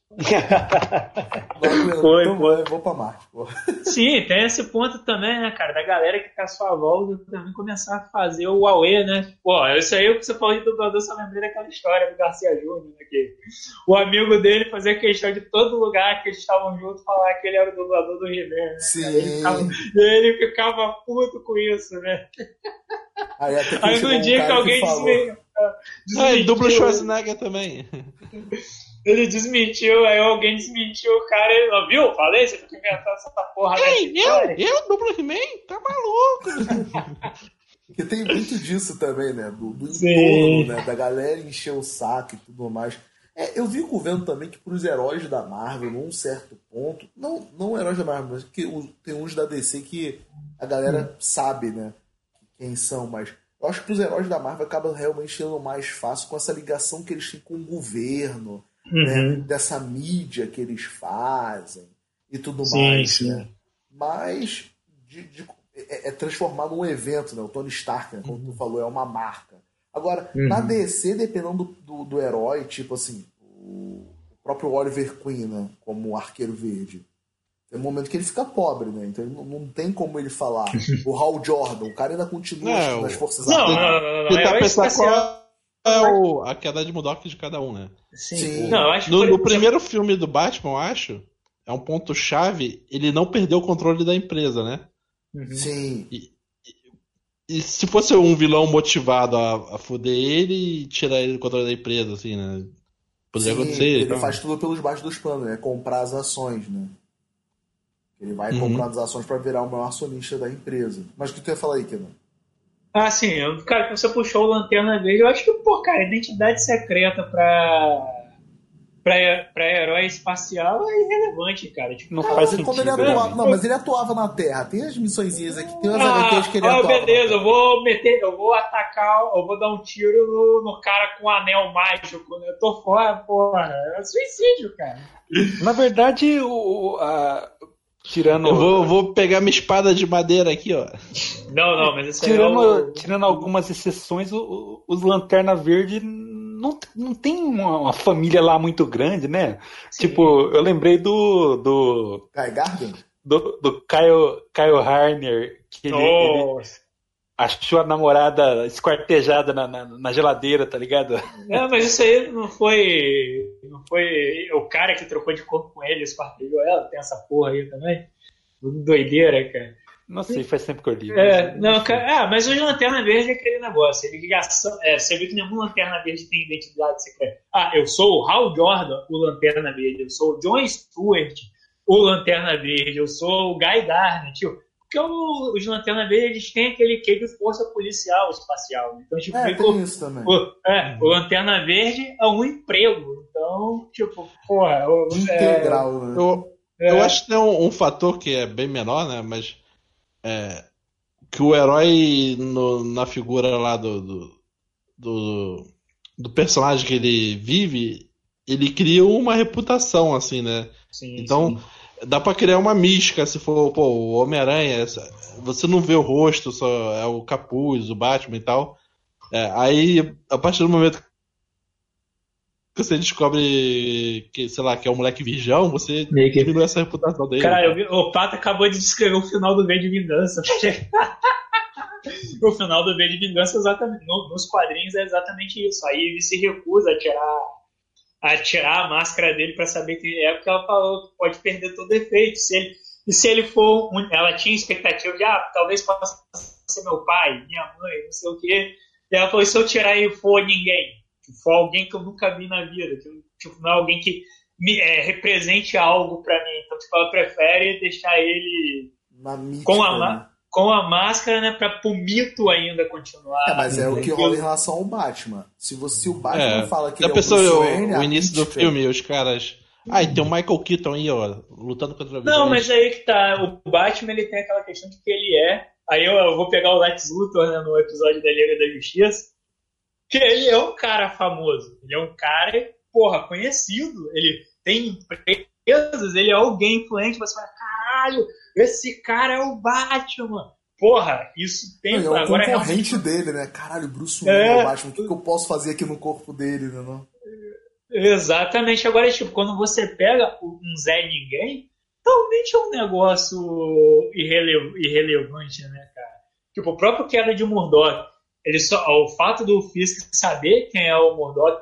Não, Foi, então, foi. eu vou pra Marte, porra. Sim, tem esse ponto também, né, cara, da galera que tá à sua volta também começar a fazer o Huawei, né? Pô, isso aí que você falou de dublador, só lembrei daquela história do Garcia Júnior, né? Que o amigo dele fazia questão de todo lugar que eles estavam juntos falar que ele era o dublador do He-Man, né? Sim. Ele ficava, ele ficava puto com isso, né? Aí, até que Aí chegou no um dia que cara alguém falou, desme... Ah, ele dubla o desmentiu, Schwarzenegger também. ele desmentiu, aí alguém desmentiu o cara, ele não viu? Falei, você fica inventando essa porra. Ei, né? eu? Eu dublo o He-Man? Tá maluco? Porque tem muito disso também, né? Do, do Sim. entorno, né? Da galera encher o saco e tudo mais. É, eu fico vendo também que pros heróis da Marvel, num certo ponto, não, não heróis da Marvel, mas que o- tem uns da D C que a galera sabe, né? Quem são, mas eu acho que pros heróis da Marvel acaba realmente sendo mais fácil com essa ligação que eles têm com o governo, né? Uhum. Dessa mídia que eles fazem e tudo Sim, mais, sim. né? Mas de, de- é, é transformar num evento, né? O Tony Stark, né? Como tu falou, é uma marca. Agora, Uhum. na D C, dependendo do, do, do herói, tipo assim, o próprio Oliver Queen, né? Como o Arqueiro Verde. Tem um momento que ele fica pobre, né? Então ele não, não tem como ele falar. O Hal Jordan, o cara ainda continua Não, nas Forças Não, Armadas. não, não, não, não. Tentar Herói pensar espacial. qual é o, a queda de Mudok de cada um, né? Sim. Sim. Não, eu acho que No, por no exemplo- primeiro filme do Batman, eu acho, é um ponto-chave, ele não perdeu o controle da empresa, né? Uhum. Sim. E se fosse um vilão motivado a, a foder ele e tirar ele do controle da empresa, assim, né? Poderia Sim, acontecer. ele então. faz tudo pelos baixos dos panos, né? Comprar as ações, né? Ele vai Uhum. comprando as ações pra virar o maior acionista da empresa. Mas o que tu ia falar aí, Kenan? Ah, sim, eu- cara, você puxou o Lanterna Verde, eu acho que, pô, cara, identidade secreta pra, pra, pra herói espacial é irrelevante, cara. Tipo, Não Ah, faz mas quando ele sentido. atuava, né? não, mas ele atuava na Terra. Tem as missõezinhas aqui, tem umas ah, H Qs que ele ah, atuava. beleza, na eu vou meter, eu vou atacar, eu vou dar um tiro no, no cara com um anel mágico, né? Eu tô fora, porra, é suicídio, cara. Na verdade, o, a- tirando. Eu vou, vou pegar minha espada de madeira aqui, ó. Não, não, mas isso aí é Tirando, o... tirando algumas exceções, o- o- os Lanterna Verde não, não tem uma, uma família lá muito grande, né? Sim. Tipo, eu lembrei do do, Guy Garden? do, do Kyle, Kyle Harner, que ele, ele Nossa. achou a namorada esquartejada na, na, na geladeira, tá ligado? É, mas isso aí não foi. Não foi o cara que trocou de corpo com ele, esquartejou ela, tem essa porra aí também. Doideira, cara. Não sei, faz tempo que eu li. É, mas- não, cara, ah, mas o Lanterna Verde é aquele negócio. Ele ligação, é, você vê que nenhum Lanterna Verde tem identidade secreta. Ah, eu sou o Hal Jordan, o Lanterna Verde. Eu sou o John Stewart, o Lanterna Verde. Eu sou o Guy Gardner, tio. Porque o, os Lanterna Verde eles têm aquele quê de força policial espacial. Então, tipo, É, fica tem o, isso também. o, é, o Lanterna Verde é um emprego. Então, tipo, porra. o- é, Integral, né? Eu, é, eu acho que tem um, um fator que é bem menor, né? Mas é, que o herói no- na figura lá do, do, do, do personagem que ele vive, ele cria uma reputação, assim, né? sim, Então, sim. dá pra criar uma mística se for, pô, o Homem-Aranha, essa- você não vê o rosto, só é o capuz, o Batman e tal. É, aí, a partir do momento você descobre que, sei lá, que é um moleque virgão, você Meio que- diminui essa reputação dele. Cara, eu vi- o Pato acabou de descrever o final do V de Vingança. O final do V de Vingança, exatamente, no- nos quadrinhos, é exatamente isso. Aí ele se recusa a tirar, a tirar a máscara dele pra saber quem é, porque ela falou que pode perder todo o efeito. Se ele, e se ele for. um- ela tinha expectativa de, ah, talvez possa ser meu pai, minha mãe, não sei o quê. E ela falou: e se eu tirar e for ninguém? Se for alguém que eu nunca vi na vida, que, tipo, não é alguém que me, é, represente algo pra mim. Então, tipo, ela prefere deixar ele Na mítica, com a, né? ma- com a máscara, né, pra pro mito ainda continuar. É, mas é o que Entendeu? rola em relação ao Batman. Se, você, se o Batman É, fala que já ele é o pensou Bruce o, Wayne, o a início do mítica- filme, os caras. Ah, e tem o Michael Keaton aí, ó, lutando contra o Não, mas aí que tá. O Batman, ele tem aquela questão de que ele é. Aí eu, eu vou pegar o Lex Luthor, né, no episódio da Liga da Justiça. Que ele é um cara famoso. Ele é um cara, porra, conhecido. Ele tem empresas, ele é alguém influente. Você fala, caralho, esse cara é o Batman. Porra, isso tem. Não, é o agora concorrente realmente- dele, né? Caralho, Bruce Wayne É. é o Batman. O que, que eu posso fazer aqui no corpo dele, né? Não? Exatamente. Agora, tipo, quando você pega um Zé Ninguém, realmente é um negócio irrele- irrelevante, né, cara? Tipo, o próprio Queda de Murdoch, ele só, o fato do Fisk saber quem é o Murdoch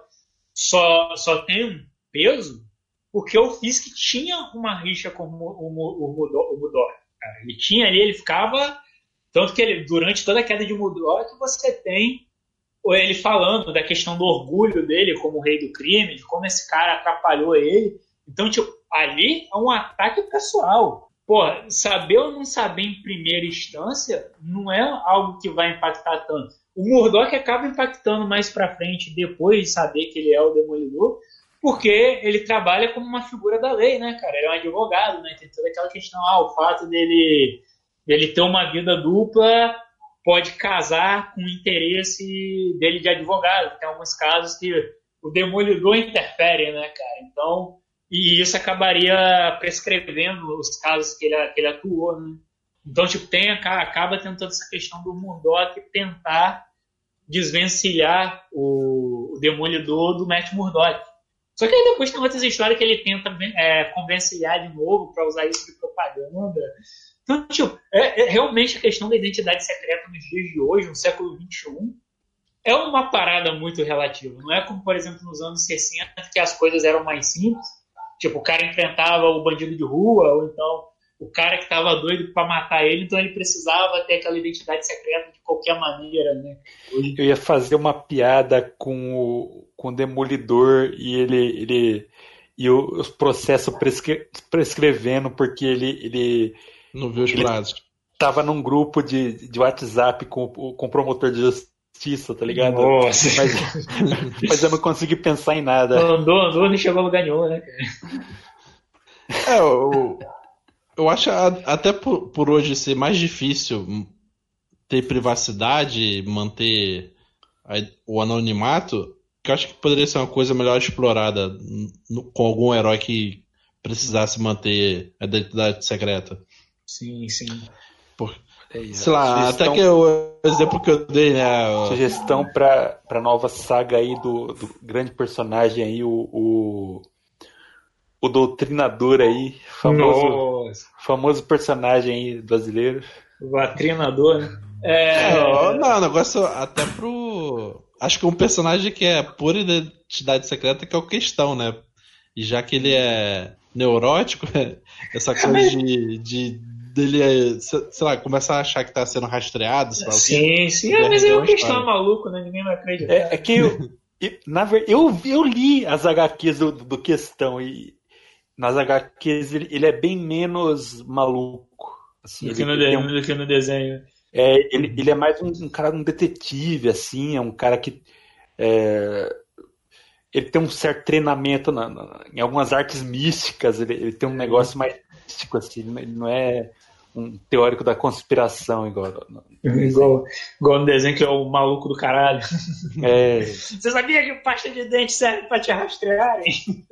só, só tem um peso porque o Fisk tinha uma rixa com o, Mu- o, Mu- o, Murdoch, o Murdoch, cara. Ele tinha ali, ele ficava... Tanto que ele, durante toda a Queda de Murdoch, você tem ele falando da questão do orgulho dele como rei do crime, de como esse cara atrapalhou ele. Então, tipo, ali é um ataque pessoal. Pô, saber ou não saber em primeira instância não é algo que vai impactar tanto. O Murdoch acaba impactando mais pra frente, depois de saber que ele é o Demolidor, porque ele trabalha como uma figura da lei, né, cara? Ele é um advogado, né? Tem toda aquela questão, ah, o fato dele, dele ter uma vida dupla pode casar com o interesse dele de advogado. Tem alguns casos que o Demolidor interfere, né, cara? Então, e isso acabaria prescrevendo os casos que ele, que ele atuou, né? Então, tipo, tem, acaba tendo toda essa questão do Murdoch tentar desvencilhar o, o Demolidor do Matt Murdock. Só que aí depois tem outras histórias que ele tenta é, convencilhar de novo para usar isso de propaganda. Então, tipo, é, é realmente a questão da identidade secreta nos dias de hoje, no século vinte e um, é uma parada muito relativa. Não é como, por exemplo, nos anos sessenta, que as coisas eram mais simples. Tipo, o cara enfrentava o bandido de rua, ou então o cara que estava doido para matar ele, então ele precisava ter aquela identidade secreta de qualquer maneira, né? Hoje... Eu ia fazer uma piada com o, com o Demolidor e ele, ele e o, os processos prescre, prescrevendo porque ele, ele não viu os ele prazos. Tava num grupo de, de WhatsApp com, com o promotor de justiça, tá ligado? Nossa. Mas, mas eu não consegui pensar em nada. Andou, andou, não chegou a lugar nenhum, né, cara? É, eu, eu acho a, até por, por hoje ser mais difícil ter privacidade, manter a, o anonimato, que eu acho que poderia ser uma coisa melhor explorada no, com algum herói que precisasse manter a identidade secreta. Sim, sim. Por, sei lá, sugestão, até que o exemplo que eu dei, né? Sugestão pra, pra nova saga aí do, do grande personagem aí, o, o, o Doutrinador aí, famoso, famoso personagem aí brasileiro. O Doutrinador, né? É... Não, não, negócio até pro... Acho que um personagem que é pura identidade secreta que é o Questão, né? E já que ele é neurótico, essa coisa de... de dele, sei lá, começar a achar que tá sendo rastreado. Sei lá, sim, que, sim, é, mas é uma questão maluco, né? Ninguém vai acreditar. É, é que eu, na verdade, eu, eu li as agá quês do, do Questão e nas agá quês ele, ele é bem menos maluco. Assim, do, que ele, no de, ele um, do que no desenho. É, ele, ele é mais um, um cara, um detetive, assim, é um cara que é, ele tem um certo treinamento na, na, em algumas artes místicas, ele, ele tem um negócio mais místico, assim, ele não é um teórico da conspiração igual no, no igual, igual no desenho que é o maluco do caralho. É. Você sabia que pasta de dente serve pra te rastrearem?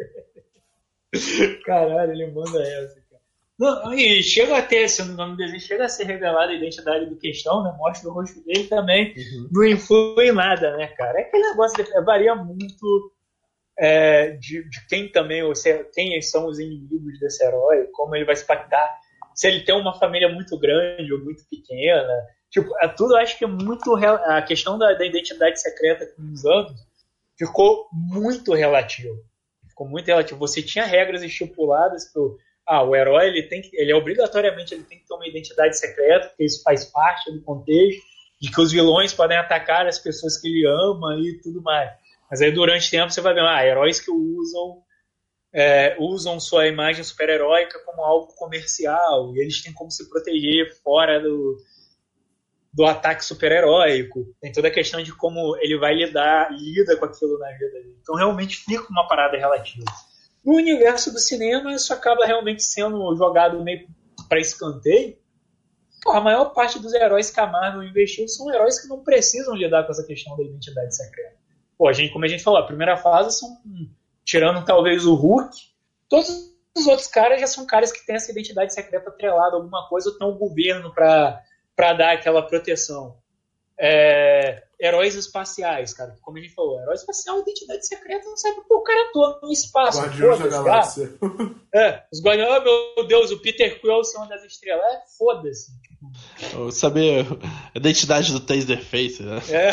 Caralho, ele manda essa, cara. Não, e chega a ter, se eu não me engano, no desenho chega a ser revelada a identidade do Questão, né? Mostra o rosto dele também, uhum. Não influi em nada, né, cara? É aquele negócio, de, varia muito é, de, de quem também, ou se, quem são os inimigos desse herói, como ele vai se impactar, se ele tem uma família muito grande ou muito pequena. Tipo, é tudo, eu acho que é muito. A questão da, da identidade secreta com os anos ficou muito relativo. Ficou muito relativo. Você tinha regras estipuladas pro. Ah, o herói, ele tem que, ele é obrigatoriamente ele tem que ter uma identidade secreta, porque isso faz parte do contexto, de que os vilões podem atacar as pessoas que ele ama e tudo mais. Mas aí, durante o tempo, você vai ver, ah, heróis que usam, é, usam sua imagem super-heróica como algo comercial, e eles têm como se proteger fora do, do ataque super-heróico. Tem toda a questão de como ele vai lidar, lida com aquilo na vida dele. Então, realmente, fica uma parada relativa. No universo do cinema, isso acaba realmente sendo jogado meio para escanteio. Pô, a maior parte dos heróis que a Marvel investiu são heróis que não precisam lidar com essa questão da identidade secreta. Pô, a gente, como a gente falou, a primeira fase são, tirando talvez o Hulk, todos os outros caras já são caras que têm essa identidade secreta atrelada a alguma coisa ou tem um governo para dar aquela proteção. É, heróis espaciais, cara, como a gente falou, herói espacial, identidade secreta, não sabe porque o cara atua no espaço. Guardiões da Galáxia. É, os Guardiões, oh, meu Deus, o Peter Quill, o Senhor das Estrelas, é, foda-se. Saber a identidade do Taserface, né? É.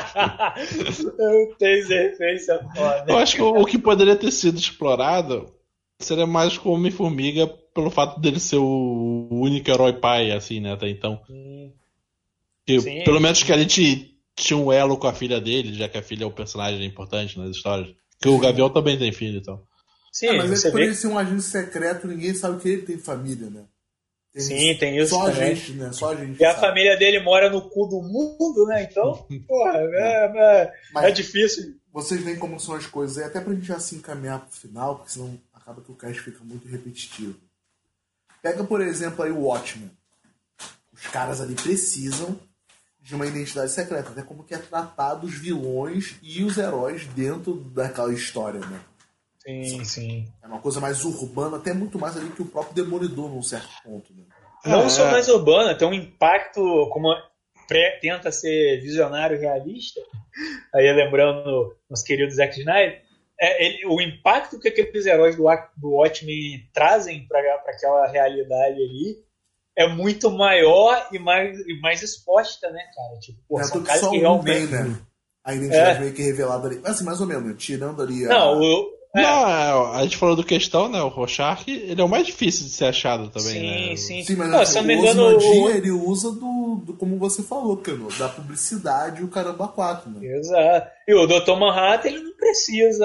O Taserface é foda. Eu acho que o, o que poderia ter sido explorado seria mais com o Homem-Formiga, pelo fato dele ser o único herói pai, assim, né, até então. Hum. Que, sim, pelo menos sim. Que a gente tinha um elo com a filha dele, já que a filha é um personagem importante nas histórias. Porque o Gavião também tem filho, então. Sim, é, mas é por ele ser um agente secreto, ninguém sabe que ele tem família, né? Tem sim, isso. Tem isso Só também. a gente, né? Só a gente E a sabe. família dele mora no cu do mundo, né? Então, porra, é, é, mas é difícil. Vocês veem como são as coisas. E até pra gente já se encaminhar pro final, porque senão acaba que o cast fica muito repetitivo. Pega, por exemplo, aí o Watchmen. Os caras ali precisam de uma identidade secreta, até como que é tratado os vilões e os heróis dentro daquela história, né? Sim, sim. É uma coisa mais urbana, até muito mais ali que o próprio Demolidor num certo ponto, né? Não é. só mais urbana, tem um impacto, como pré, tenta ser visionário e realista, aí lembrando os queridos Zack Snyder, é, ele, o impacto que aqueles heróis do, do Watchmen trazem para aquela realidade ali é muito maior e mais, e mais exposta, né, cara? Tipo, porra, é, são caras que realmente... Tem, né? A identidade é. meio que revelada ali. Assim, mais ou menos, tirando ali a... Não, o... É. Não, a gente falou do questão, né? O Rorschach, ele é o mais difícil de ser achado também, sim, né? Sim, sim. Mas não, assim, se eu não o me engano, Ozymandias, o... ele usa do, do, como você falou, Cano, da publicidade e o caramba quatro, né? Exato. E o doutor Manhattan, ele não precisa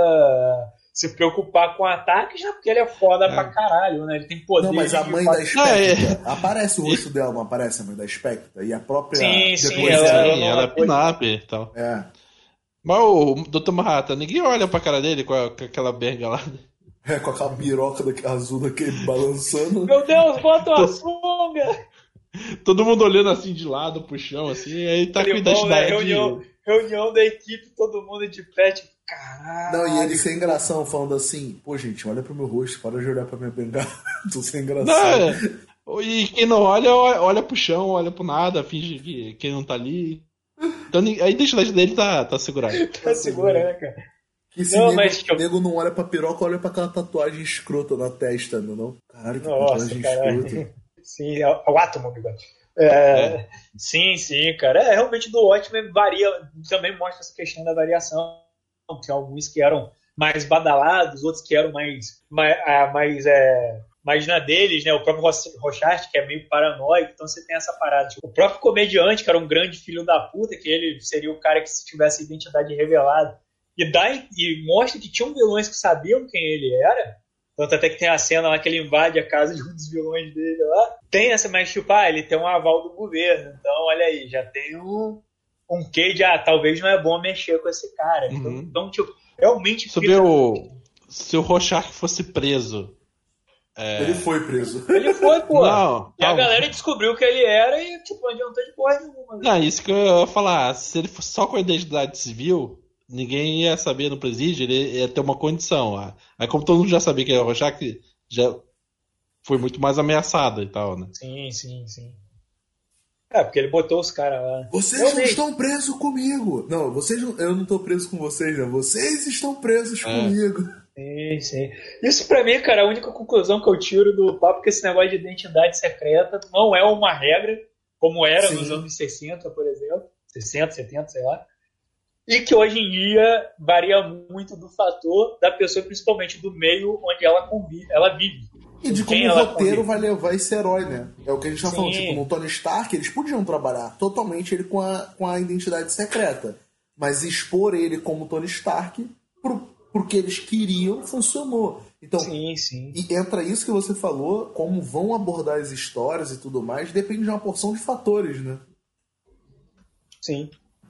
se preocupar com ataque, já porque ele é foda é. pra caralho, né? Ele tem poder. Não, mas a mãe da Spectre, ah, é. aparece o rosto dela, não aparece a mãe da Spectre? E a própria... Sim, sim, depois ela, ela, ela, ela é pin-up e tal. É. Mas o doutor Manhattan, ninguém olha pra cara dele com, a, com aquela berga lá. É, com aquela piroca daquele, azul daquele balançando. Meu Deus, bota uma sunga! Todo mundo olhando assim de lado pro chão, assim, aí tá Aquele com identidade. Bom, né? reunião, reunião da equipe, todo mundo de pé, tipo, caralho. Não, e ele sem gração, falando assim, pô, gente, olha pro meu rosto, para de olhar pra minha bengala. Tô sem gração. Não, é. E quem não olha, olha pro chão, olha pro nada, finge que quem não tá ali. Então a identidade dele tá, tá segurada. Tá segura, né, cara? Que se não, nego, mas, tipo... nego não olha pra piroca, olha pra aquela tatuagem escrota na testa, não? não? Caralho, que Nossa, tatuagem caralho. escrota. Sim, é o átomo, bigode. É, é. Sim, sim, cara. É, realmente do Watchmen varia, também mostra essa questão da variação. Tem alguns que eram mais badalados, outros que eram mais, mais, mais é, mais na deles, né? O próprio Rorschach, que é meio paranoico, então você tem essa parada. Tipo, o próprio comediante, que era um grande filho da puta, que ele seria o cara que se tivesse identidade revelada. E, dá, e mostra que tinham vilões que sabiam quem ele era. Tanto até que tem a cena lá que ele invade a casa de um dos vilões dele lá. Tem essa, mas tipo, ah, ele tem um aval do governo. Então, olha aí, já tem um, um quê de, ah, talvez não é bom mexer com esse cara. Uhum. Então, então, tipo, realmente... Você vê o... Se o Rorschach fosse preso... É... Ele foi preso. Ele foi, pô. Não, e a galera descobriu que ele era e, tipo, não adiantou de porra nenhuma. Não, isso que eu ia falar. Se ele fosse só com a identidade civil... Ninguém ia saber no presídio, ele ia ter uma condição. Aí, como todo mundo já sabia que era o Rorschach, já foi muito mais ameaçado e tal, né? Sim, sim, sim. É, porque ele botou os caras lá. Vocês eu não mesmo. estão presos comigo. Não, vocês não, eu não tô preso com vocês, não. Vocês estão presos É. comigo. Sim, sim. Isso pra mim, cara, a única conclusão que eu tiro do papo é que esse negócio de identidade secreta não é uma regra, como era Sim. nos anos sessenta, por exemplo. sessenta, setenta, sei lá. E que hoje em dia varia muito do fator da pessoa, principalmente do meio onde ela convive, ela vive. E de Com como quem o ela roteiro convive. vai levar esse herói, né? É o que a gente tá Sim. falando. Tipo, no Tony Stark, eles podiam trabalhar totalmente ele com a, com a identidade secreta. Mas expor ele como Tony Stark pro, pro que eles queriam funcionou. Então, Sim, sim. e entra isso que você falou, como vão abordar as histórias e tudo mais, depende de uma porção de fatores, né? Sim.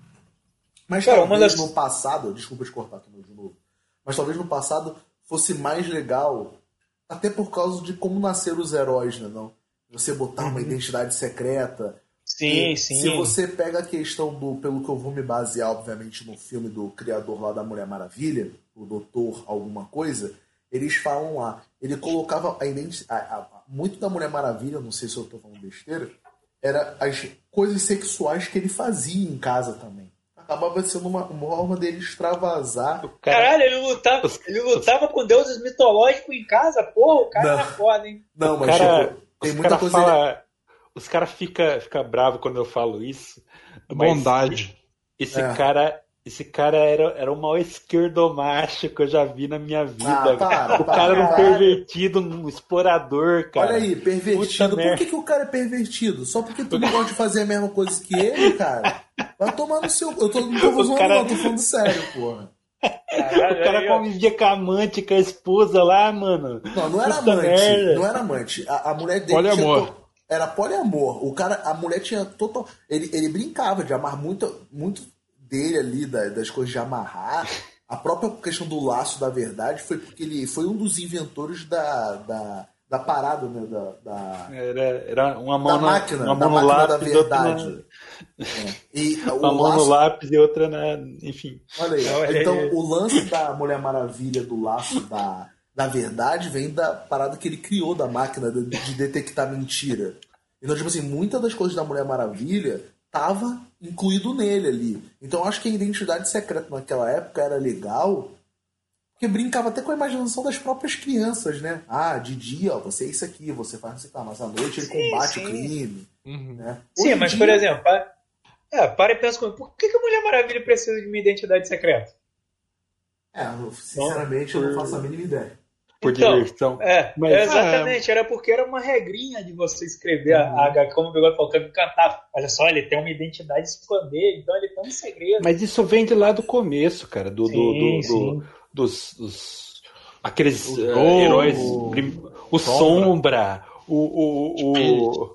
Mas Cara, talvez uma das- no passado, desculpa te cortar aqui de novo, mas talvez no passado fosse mais legal, até por causa de como nasceram os heróis, né? Não? Você botar uma identidade secreta. Sim, E sim. Se você pega a questão do, pelo que eu vou me basear, obviamente, no filme do criador lá da Mulher Maravilha, o Doutor alguma coisa, eles falam lá, ele colocava a identidade, muito da Mulher Maravilha, não sei se eu tô falando besteira, era as coisas sexuais que ele fazia em casa também. Acabava sendo uma, uma forma dele extravasar. O cara, Caralho, ele lutava, ele lutava com deuses mitológicos em casa, porra, o cara Não. era foda, hein? Não, o mas cara, tipo, tem os muita cara coisa. fala, os caras ficam fica bravos quando eu falo isso. mas Bondade. Esse É. cara, esse cara era, era o maior esquerdomacho que eu já vi na minha vida. Ah, para, o para, cara era um para. pervertido, um explorador, cara. Olha aí, pervertido. Puta Por merda. que, que o cara é pervertido? Só porque tu não gosta de fazer a mesma coisa que ele, cara? Vai tomar no seu. Eu tô, não tô O zoando, cara- não, tô falando sério, porra. Caralho, O cara aí, ó. convivia com a amante, com a esposa lá, mano. Não, não era Puta amante. merda. Não era amante. A, a mulher dele. Poliamor. tinha to- Era poliamor. O cara, a mulher tinha total. Ele, ele brincava de amar muito, muito dele ali, da- das coisas de amarrar. A própria questão do laço da verdade foi porque ele foi um dos inventores da, da, da parada, né? Da, da, Era, era uma da mão, na, máquina, uma da mão no máquina da lápis, outra na, verdade. É. E o uma mão no laço, lápis e outra na. Enfim. olha aí. Olha aí. Então, o lance da Mulher Maravilha, do laço da, da verdade, vem da parada que ele criou da máquina de, de detectar mentira. Então, tipo assim, muitas das coisas da Mulher Maravilha tava incluído nele ali. Então, eu acho que a identidade secreta naquela época era legal, porque brincava até com a imaginação das próprias crianças, né? Ah, de dia, ó, você é isso aqui, você faz isso aqui, mas à noite ele Sim, combate sim. o crime. Uhum. Né? Sim, Hoje em mas dia- por exemplo, pa- é, para e pensa comigo, por que, que a Mulher Maravilha precisa de uma identidade secreta? É, eu, sinceramente, eu não faço a mínima ideia. Por Então, diversão. É, Mas- é, exatamente, era porque era uma regrinha de você escrever a, a H, como o Bigode falou, que cantar. Olha só, ele tem uma identidade esconder, então ele tem um segredo. Mas isso vem de lá do começo, cara. Do, do, Sim, do- sim. do- dos, dos- aqueles O eh, Zorro, heróis. o prim- O Sombra. Sombra. O. o, o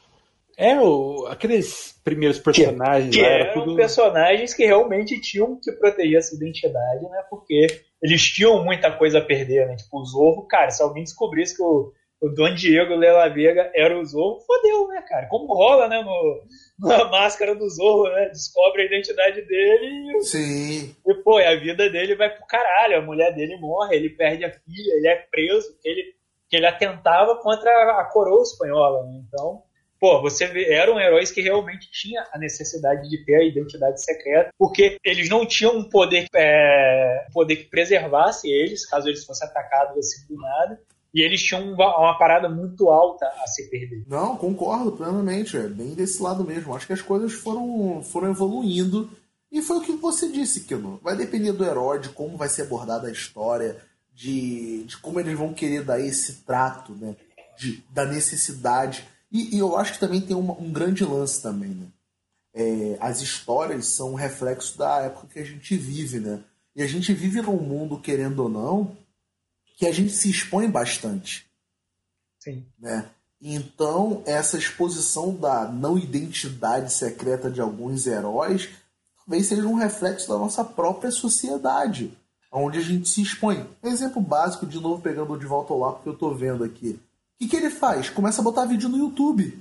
é, o, aqueles primeiros personagens Que lá. Era eram tudo. personagens que realmente tinham que proteger essa identidade, né? Porque eles tinham muita coisa a perder, né? Tipo, o Zorro, cara, se alguém descobrisse que o, o Don Diego Lela Vega era o Zorro, fodeu, né, cara? Como rola, né, no, na máscara do Zorro, né? Descobre a identidade dele Sim. e, pô, a vida dele vai pro caralho. A mulher dele morre, ele perde a filha, ele é preso, porque ele, porque ele atentava contra a coroa espanhola, né? Então, pô, você vê, eram heróis que realmente tinham a necessidade de ter a identidade secreta, porque eles não tinham um poder, é, poder que preservasse eles, caso eles fossem atacados assim do nada, e eles tinham uma, uma parada muito alta a se perder. Não, concordo plenamente. É bem desse lado mesmo. Acho que as coisas foram, foram evoluindo. E foi o que você disse, Kino. Vai depender do herói, de como vai ser abordada a história, de, de como eles vão querer dar esse trato, né? De, da necessidade. E, e eu acho que também tem uma, um grande lance também, né? É, as histórias são um reflexo da época que a gente vive, né? E a gente vive num mundo, querendo ou não, que a gente se expõe bastante. Sim. Né? Então, essa exposição da não identidade secreta de alguns heróis talvez seja um reflexo da nossa própria sociedade, onde a gente se expõe. Exemplo básico, de novo pegando de volta ao lado que eu estou vendo aqui. O que, que ele faz? Começa a botar vídeo no YouTube.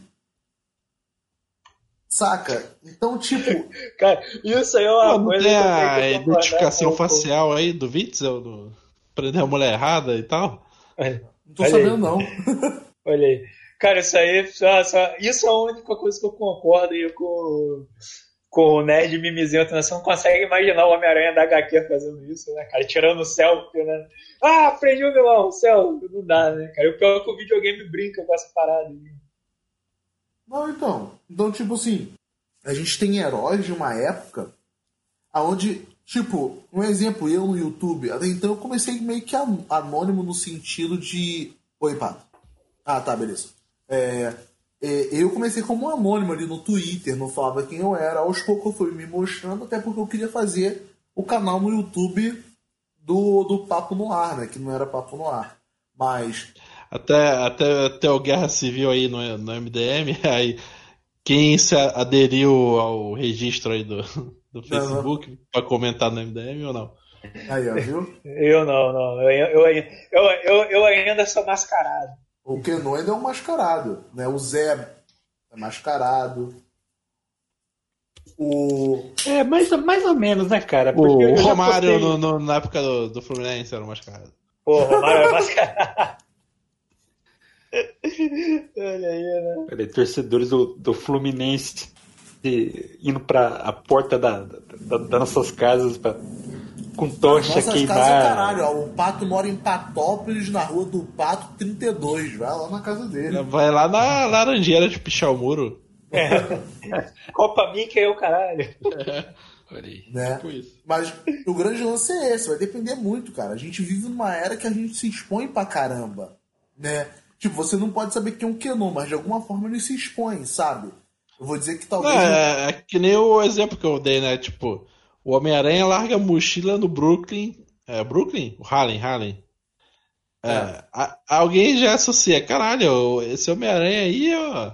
Saca? Então, tipo... Cara, isso aí é uma Pô, não coisa tem que eu a tenho que concordar identificação com- facial aí do Witzel? Do... Prender a mulher errada e tal? Olha Não tô Olha sabendo, aí. não. Olha aí. Cara, isso aí, só, só, isso é a única coisa que eu concordo aí com, com o Nerd mimizento, né? Você não consegue imaginar o Homem-Aranha da agá quê fazendo isso, né, cara? Tirando o selfie, né? Ah, aprendi o vilão, o selfie. Não dá, né, cara? O pior é que o videogame brinca com essa parada aí. Não, então. Então, tipo assim, a gente tem heróis de uma época onde, tipo, um exemplo, eu no YouTube, até então eu comecei meio que anônimo no sentido de... Oi, Pato. Ah, tá, beleza. É, é, eu comecei como um anônimo ali no Twitter, não falava quem eu era. Aos poucos eu fui me mostrando, até porque eu queria fazer o canal no YouTube do, do Papo no Ar, né? Que não era Papo no Ar. Mas... Até, até, até o Guerra Civil aí no, no M D M, aí quem se aderiu ao registro aí do, do Facebook uhum. Pra comentar no M D M ou não? Aí, ó, viu? Eu não, não. Eu, eu, eu, eu, eu ainda sou mascarado. O Kenon ainda é um mascarado, né? O Zé é mascarado. O... É, mais, mais ou menos, né, cara? Porque o Romário, postei... no, no, na época do, do Fluminense, era um mascarado. Pô, o Romário é mascarado. Olha aí, né? Olha, torcedores do, do Fluminense indo pra a porta da, da, das nossas casas pra, com tocha nossas queimar. Casas, caralho, ó, o Pato mora em Patópolis, na rua do Pato trinta e dois. Vai lá na casa dele. Vai lá na Laranjeira de pichar o muro. É. Copa Mickey é o caralho. É. Olha aí. Né? Tipo isso. Mas o grande lance é esse, vai depender muito, cara. A gente vive numa era que a gente se expõe pra caramba, né? Tipo, você não pode saber quem é um Kenon, mas de alguma forma ele se expõe, sabe? Eu vou dizer que talvez... É, é que nem o exemplo que eu dei, né? Tipo, o Homem-Aranha larga a mochila no Brooklyn. É, Brooklyn? O Harlem, Harlem. É, é. A, alguém já associa, caralho, esse Homem-Aranha aí, ó,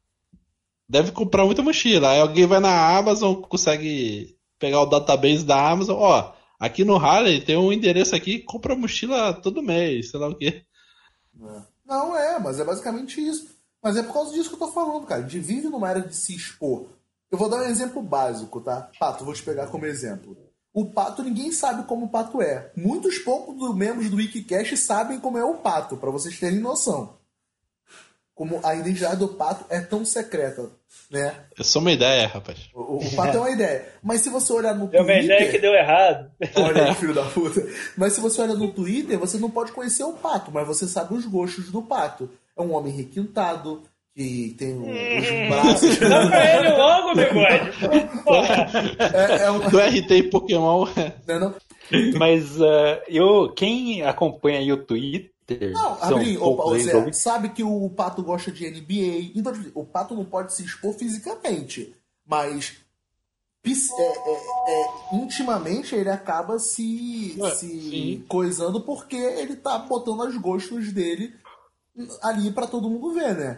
deve comprar muita mochila. Aí alguém vai na Amazon, consegue pegar o database da Amazon, ó, aqui no Harlem tem um endereço aqui, compra mochila todo mês, sei lá o quê. É. Não, é, mas é basicamente isso. Mas é por causa disso que eu tô falando, cara. A gente vive numa era de se expor. Eu vou dar um exemplo básico, tá? Pato, vou te pegar como exemplo. O Pato, ninguém sabe como o Pato é. Muitos poucos do, membros do Wikicast sabem como é o Pato, pra vocês terem noção. Como a identidade do Pato é tão secreta, né? É só uma ideia, rapaz. O, o Pato é uma ideia. Mas se você olhar no Twitter... Twitter... É uma ideia que deu errado. Olha aí, filho da puta. Mas se você olha no Twitter, você não pode conhecer o Pato, mas você sabe os gostos do Pato. É um homem requintado, que tem um, os braços... Dá pra ele logo, bigode. É, é um... Do R T e Pokémon. Não, não. Mas uh, eu, quem acompanha aí o Twitter... Não, Abrinho, o, o Zé, sabe que o Pato gosta de N B A. Então, o Pato não pode se expor fisicamente, mas é, é, é, intimamente ele acaba se, é, se coisando porque ele tá botando os gostos dele ali pra todo mundo ver, né?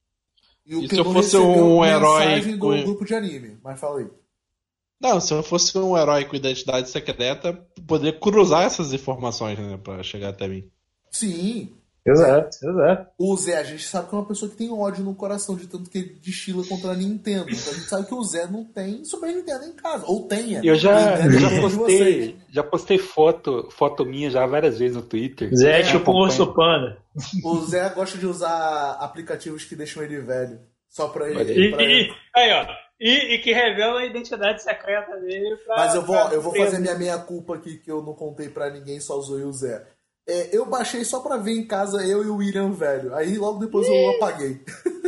E, o e se eu fosse um herói do com... grupo de anime, mas fala aí. Não, se eu fosse um herói com identidade secreta, poderia cruzar essas informações, né, pra chegar até mim. Sim. Exato, exato. O Zé, a gente sabe que é uma pessoa que tem ódio no coração, de tanto que ele destila contra a Nintendo. Então a gente sabe que o Zé não tem Super Nintendo em casa. Ou tenha. Eu já, eu já postei, já postei foto, foto minha já várias vezes no Twitter. Zé é tipo um urso panda. O Zé gosta de usar aplicativos que deixam ele velho. Só pra ele. E, pra e, ele. Aí, ó. E, e que revela a identidade secreta dele. Pra, Mas eu vou, pra eu vou fazer minha meia-culpa aqui, que eu não contei pra ninguém, só zoei o Zé. É, eu baixei só pra ver em casa eu e o William velho. Aí logo depois eu apaguei.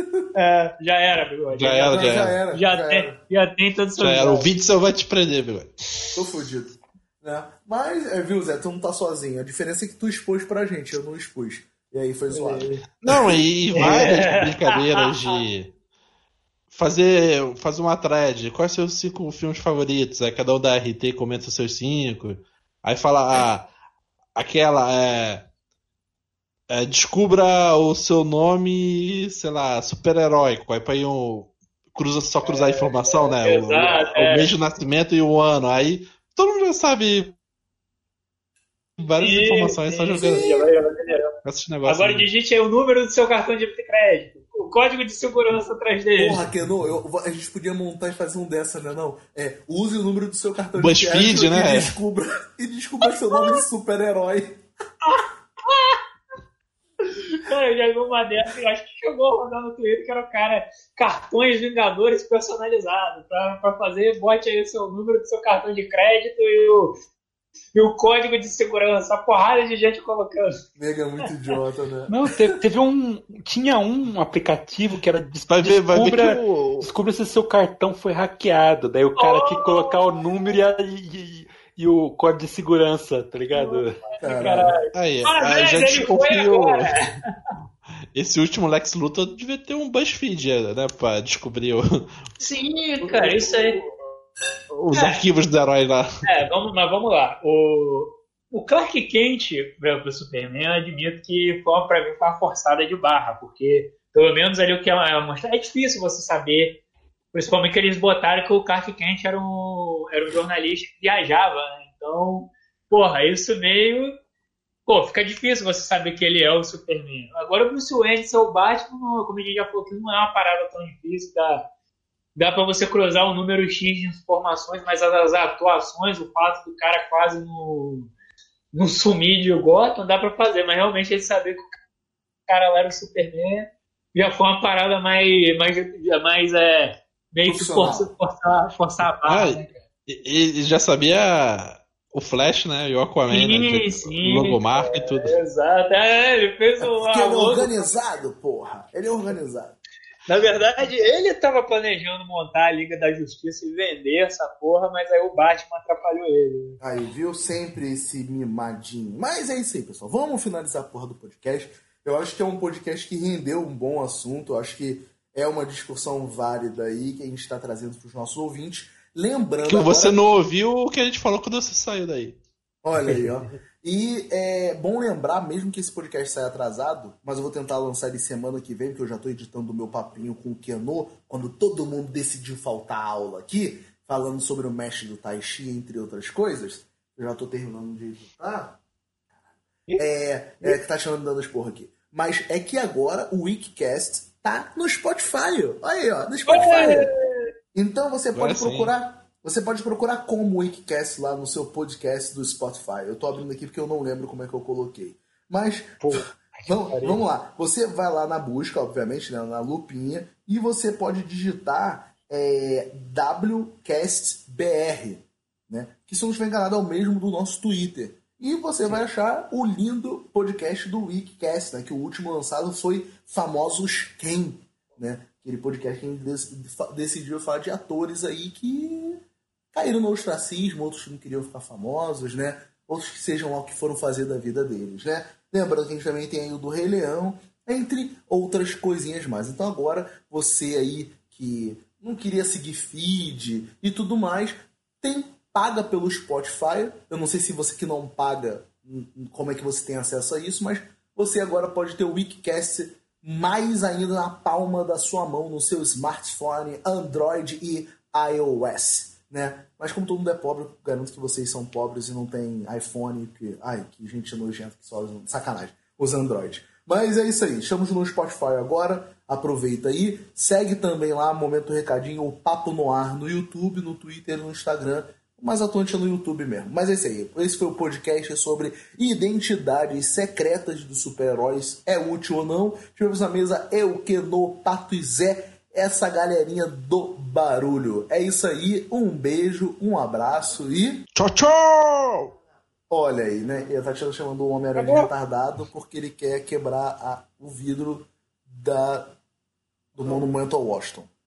É, já era, bigode. Já, já, era, já, já era. era. Já, já, tem, era. já tem todo o seu. Já era. O vídeo vai te prender, bigode. Tô fudido. Né? Mas, é, viu, Zé, tu não tá sozinho. A diferença é que tu expôs pra gente, eu não expus. E aí foi zoado. Não, e várias brincadeiras de fazer, fazer uma thread. Quais são os seus cinco filmes favoritos? Aí cada um da R T comenta os seus cinco. Aí fala, ah, aquela, é, é, descubra o seu nome, sei lá, super-heróico. Aí pra ir um, cruza, só cruzar a informação, né? Exato, o, o, é. o mês de nascimento e o ano. Aí todo mundo já sabe várias sim, informações, sim, só jogando. Sim, agora digite aí o número do seu cartão de crédito, o código de segurança atrás dele. Porra, Kenon, eu, a gente podia montar e fazer um dessa, né? Não, é, use o número do seu cartão BuzzFeed, de crédito né? e descubra, e descubra seu nome de super-herói. Cara, eu já vi uma dessas, eu acho que chegou a rodar no Twitter, que era o cara, cartões Vingadores personalizados, pra, pra fazer, bote aí o seu número do seu cartão de crédito e o, e o código de segurança, a porrada de gente colocando. Nega, muito idiota, né? Não, teve, teve um. Tinha um aplicativo que era des- Vai ver, vai ver descubra, que o- descubra se seu cartão foi hackeado. Daí o cara tinha que colocar o número e, a- e- e o código de segurança, tá ligado? Caralho. Aí, Parabéns, aí já ele foi desconfiou. agora. Esse último Lex Luthor devia ter um BuzzFeed, né? Pra descobrir o- Sim, cara, isso aí. os arquivos do herói lá. É, vamos, mas vamos lá. O, o Clark Kent veio pro Superman, eu admito que foi, pra mim foi uma forçada de barra, porque pelo menos ali o que ela, ela mostra, é difícil você saber, principalmente que eles botaram que o Clark Kent era um, era um jornalista que viajava, né? Então, porra, isso meio... Pô, fica difícil você saber que ele é o Superman. Agora o Bruce Wayne ser o Batman, como a gente já falou, que não é uma parada tão difícil, dá, dá pra você cruzar um número X de informações, mas as, as atuações, o fato do cara quase no, no sumir de Gotham, dá pra fazer, mas realmente ele saber que o cara lá era o Superman já foi uma parada mais, mais, mais é, meio que força, forçar, forçar a barra, Ah, né, cara? e, e já sabia o Flash, né? E o Aquaman, Sim, né? sim, Logomarca e tudo. Exato, é, ele fez o Porque ele é logo. organizado, porra. Ele é organizado. Na verdade, ele estava planejando montar a Liga da Justiça e vender essa porra, mas aí o Batman atrapalhou ele. Aí, viu? Sempre esse mimadinho. Mas é isso aí, pessoal. Vamos finalizar a porra do podcast. Eu acho que é um podcast que rendeu um bom assunto. Eu acho que é uma discussão válida aí que a gente está trazendo para os nossos ouvintes. Lembrando... Que agora... você não ouviu o que a gente falou quando você saiu daí. Olha aí, ó. E é bom lembrar, mesmo que esse podcast saia atrasado, mas eu vou tentar lançar ele semana que vem, porque eu já estou editando o meu papinho com o Kenô, quando todo mundo decidiu faltar aula aqui, falando sobre o mestre do Tai Chi, entre outras coisas. Eu já estou terminando de editar. É, é que tá chamando dando as porra aqui. Mas é que agora o Weekcast tá no Spotify. Olha aí, ó, no Spotify. Então você pode Agora sim. procurar... Você pode procurar como Wikicast lá no seu podcast do Spotify. Eu tô abrindo aqui porque eu não lembro como é que eu coloquei. Mas, Pô, vamos, vamos lá. Você vai lá na busca, obviamente, né, na lupinha, e você pode digitar é, WCastBR, né? Que, se eu não estiver enganado, é o mesmo do nosso Twitter. E você vai achar o lindo podcast do Wikicast, né? Que o último lançado foi Famosos Quem, né? Aquele podcast que a gente decidiu falar de atores aí que caíram no ostracismo, outros que não queriam ficar famosos, né? Outros que sejam lá o que foram fazer da vida deles, né? Lembrando que a gente também tem aí o do Rei Leão, entre outras coisinhas mais. Então agora, você aí que não queria seguir feed e tudo mais, tem paga pelo Spotify. Eu não sei se você que não paga, como é que você tem acesso a isso, mas você agora pode ter o Wikicast mais ainda na palma da sua mão, no seu smartphone, Android e iOS, né? Mas como todo mundo é pobre, eu garanto que vocês são pobres e não tem iPhone, que... ai, que gente nojenta que só usa... sacanagem, usa Android. Mas é isso aí, estamos no Spotify agora, aproveita aí, segue também lá, Momento Recadinho, o Papo no Ar, no YouTube, no Twitter e no Instagram, mais atuante é no YouTube mesmo. Mas é isso aí. Esse foi o podcast sobre identidades secretas dos super-heróis. É útil ou não? Tivemos na mesa eu, Kenô, Pato e Zé. Essa galerinha do barulho. É isso aí. Um beijo, um abraço e... Tchau, tchau! Olha aí, né? E a Tatiana chamando o Homem-Aranha de retardado porque ele quer quebrar a, o vidro da, do Monumento ao Washington.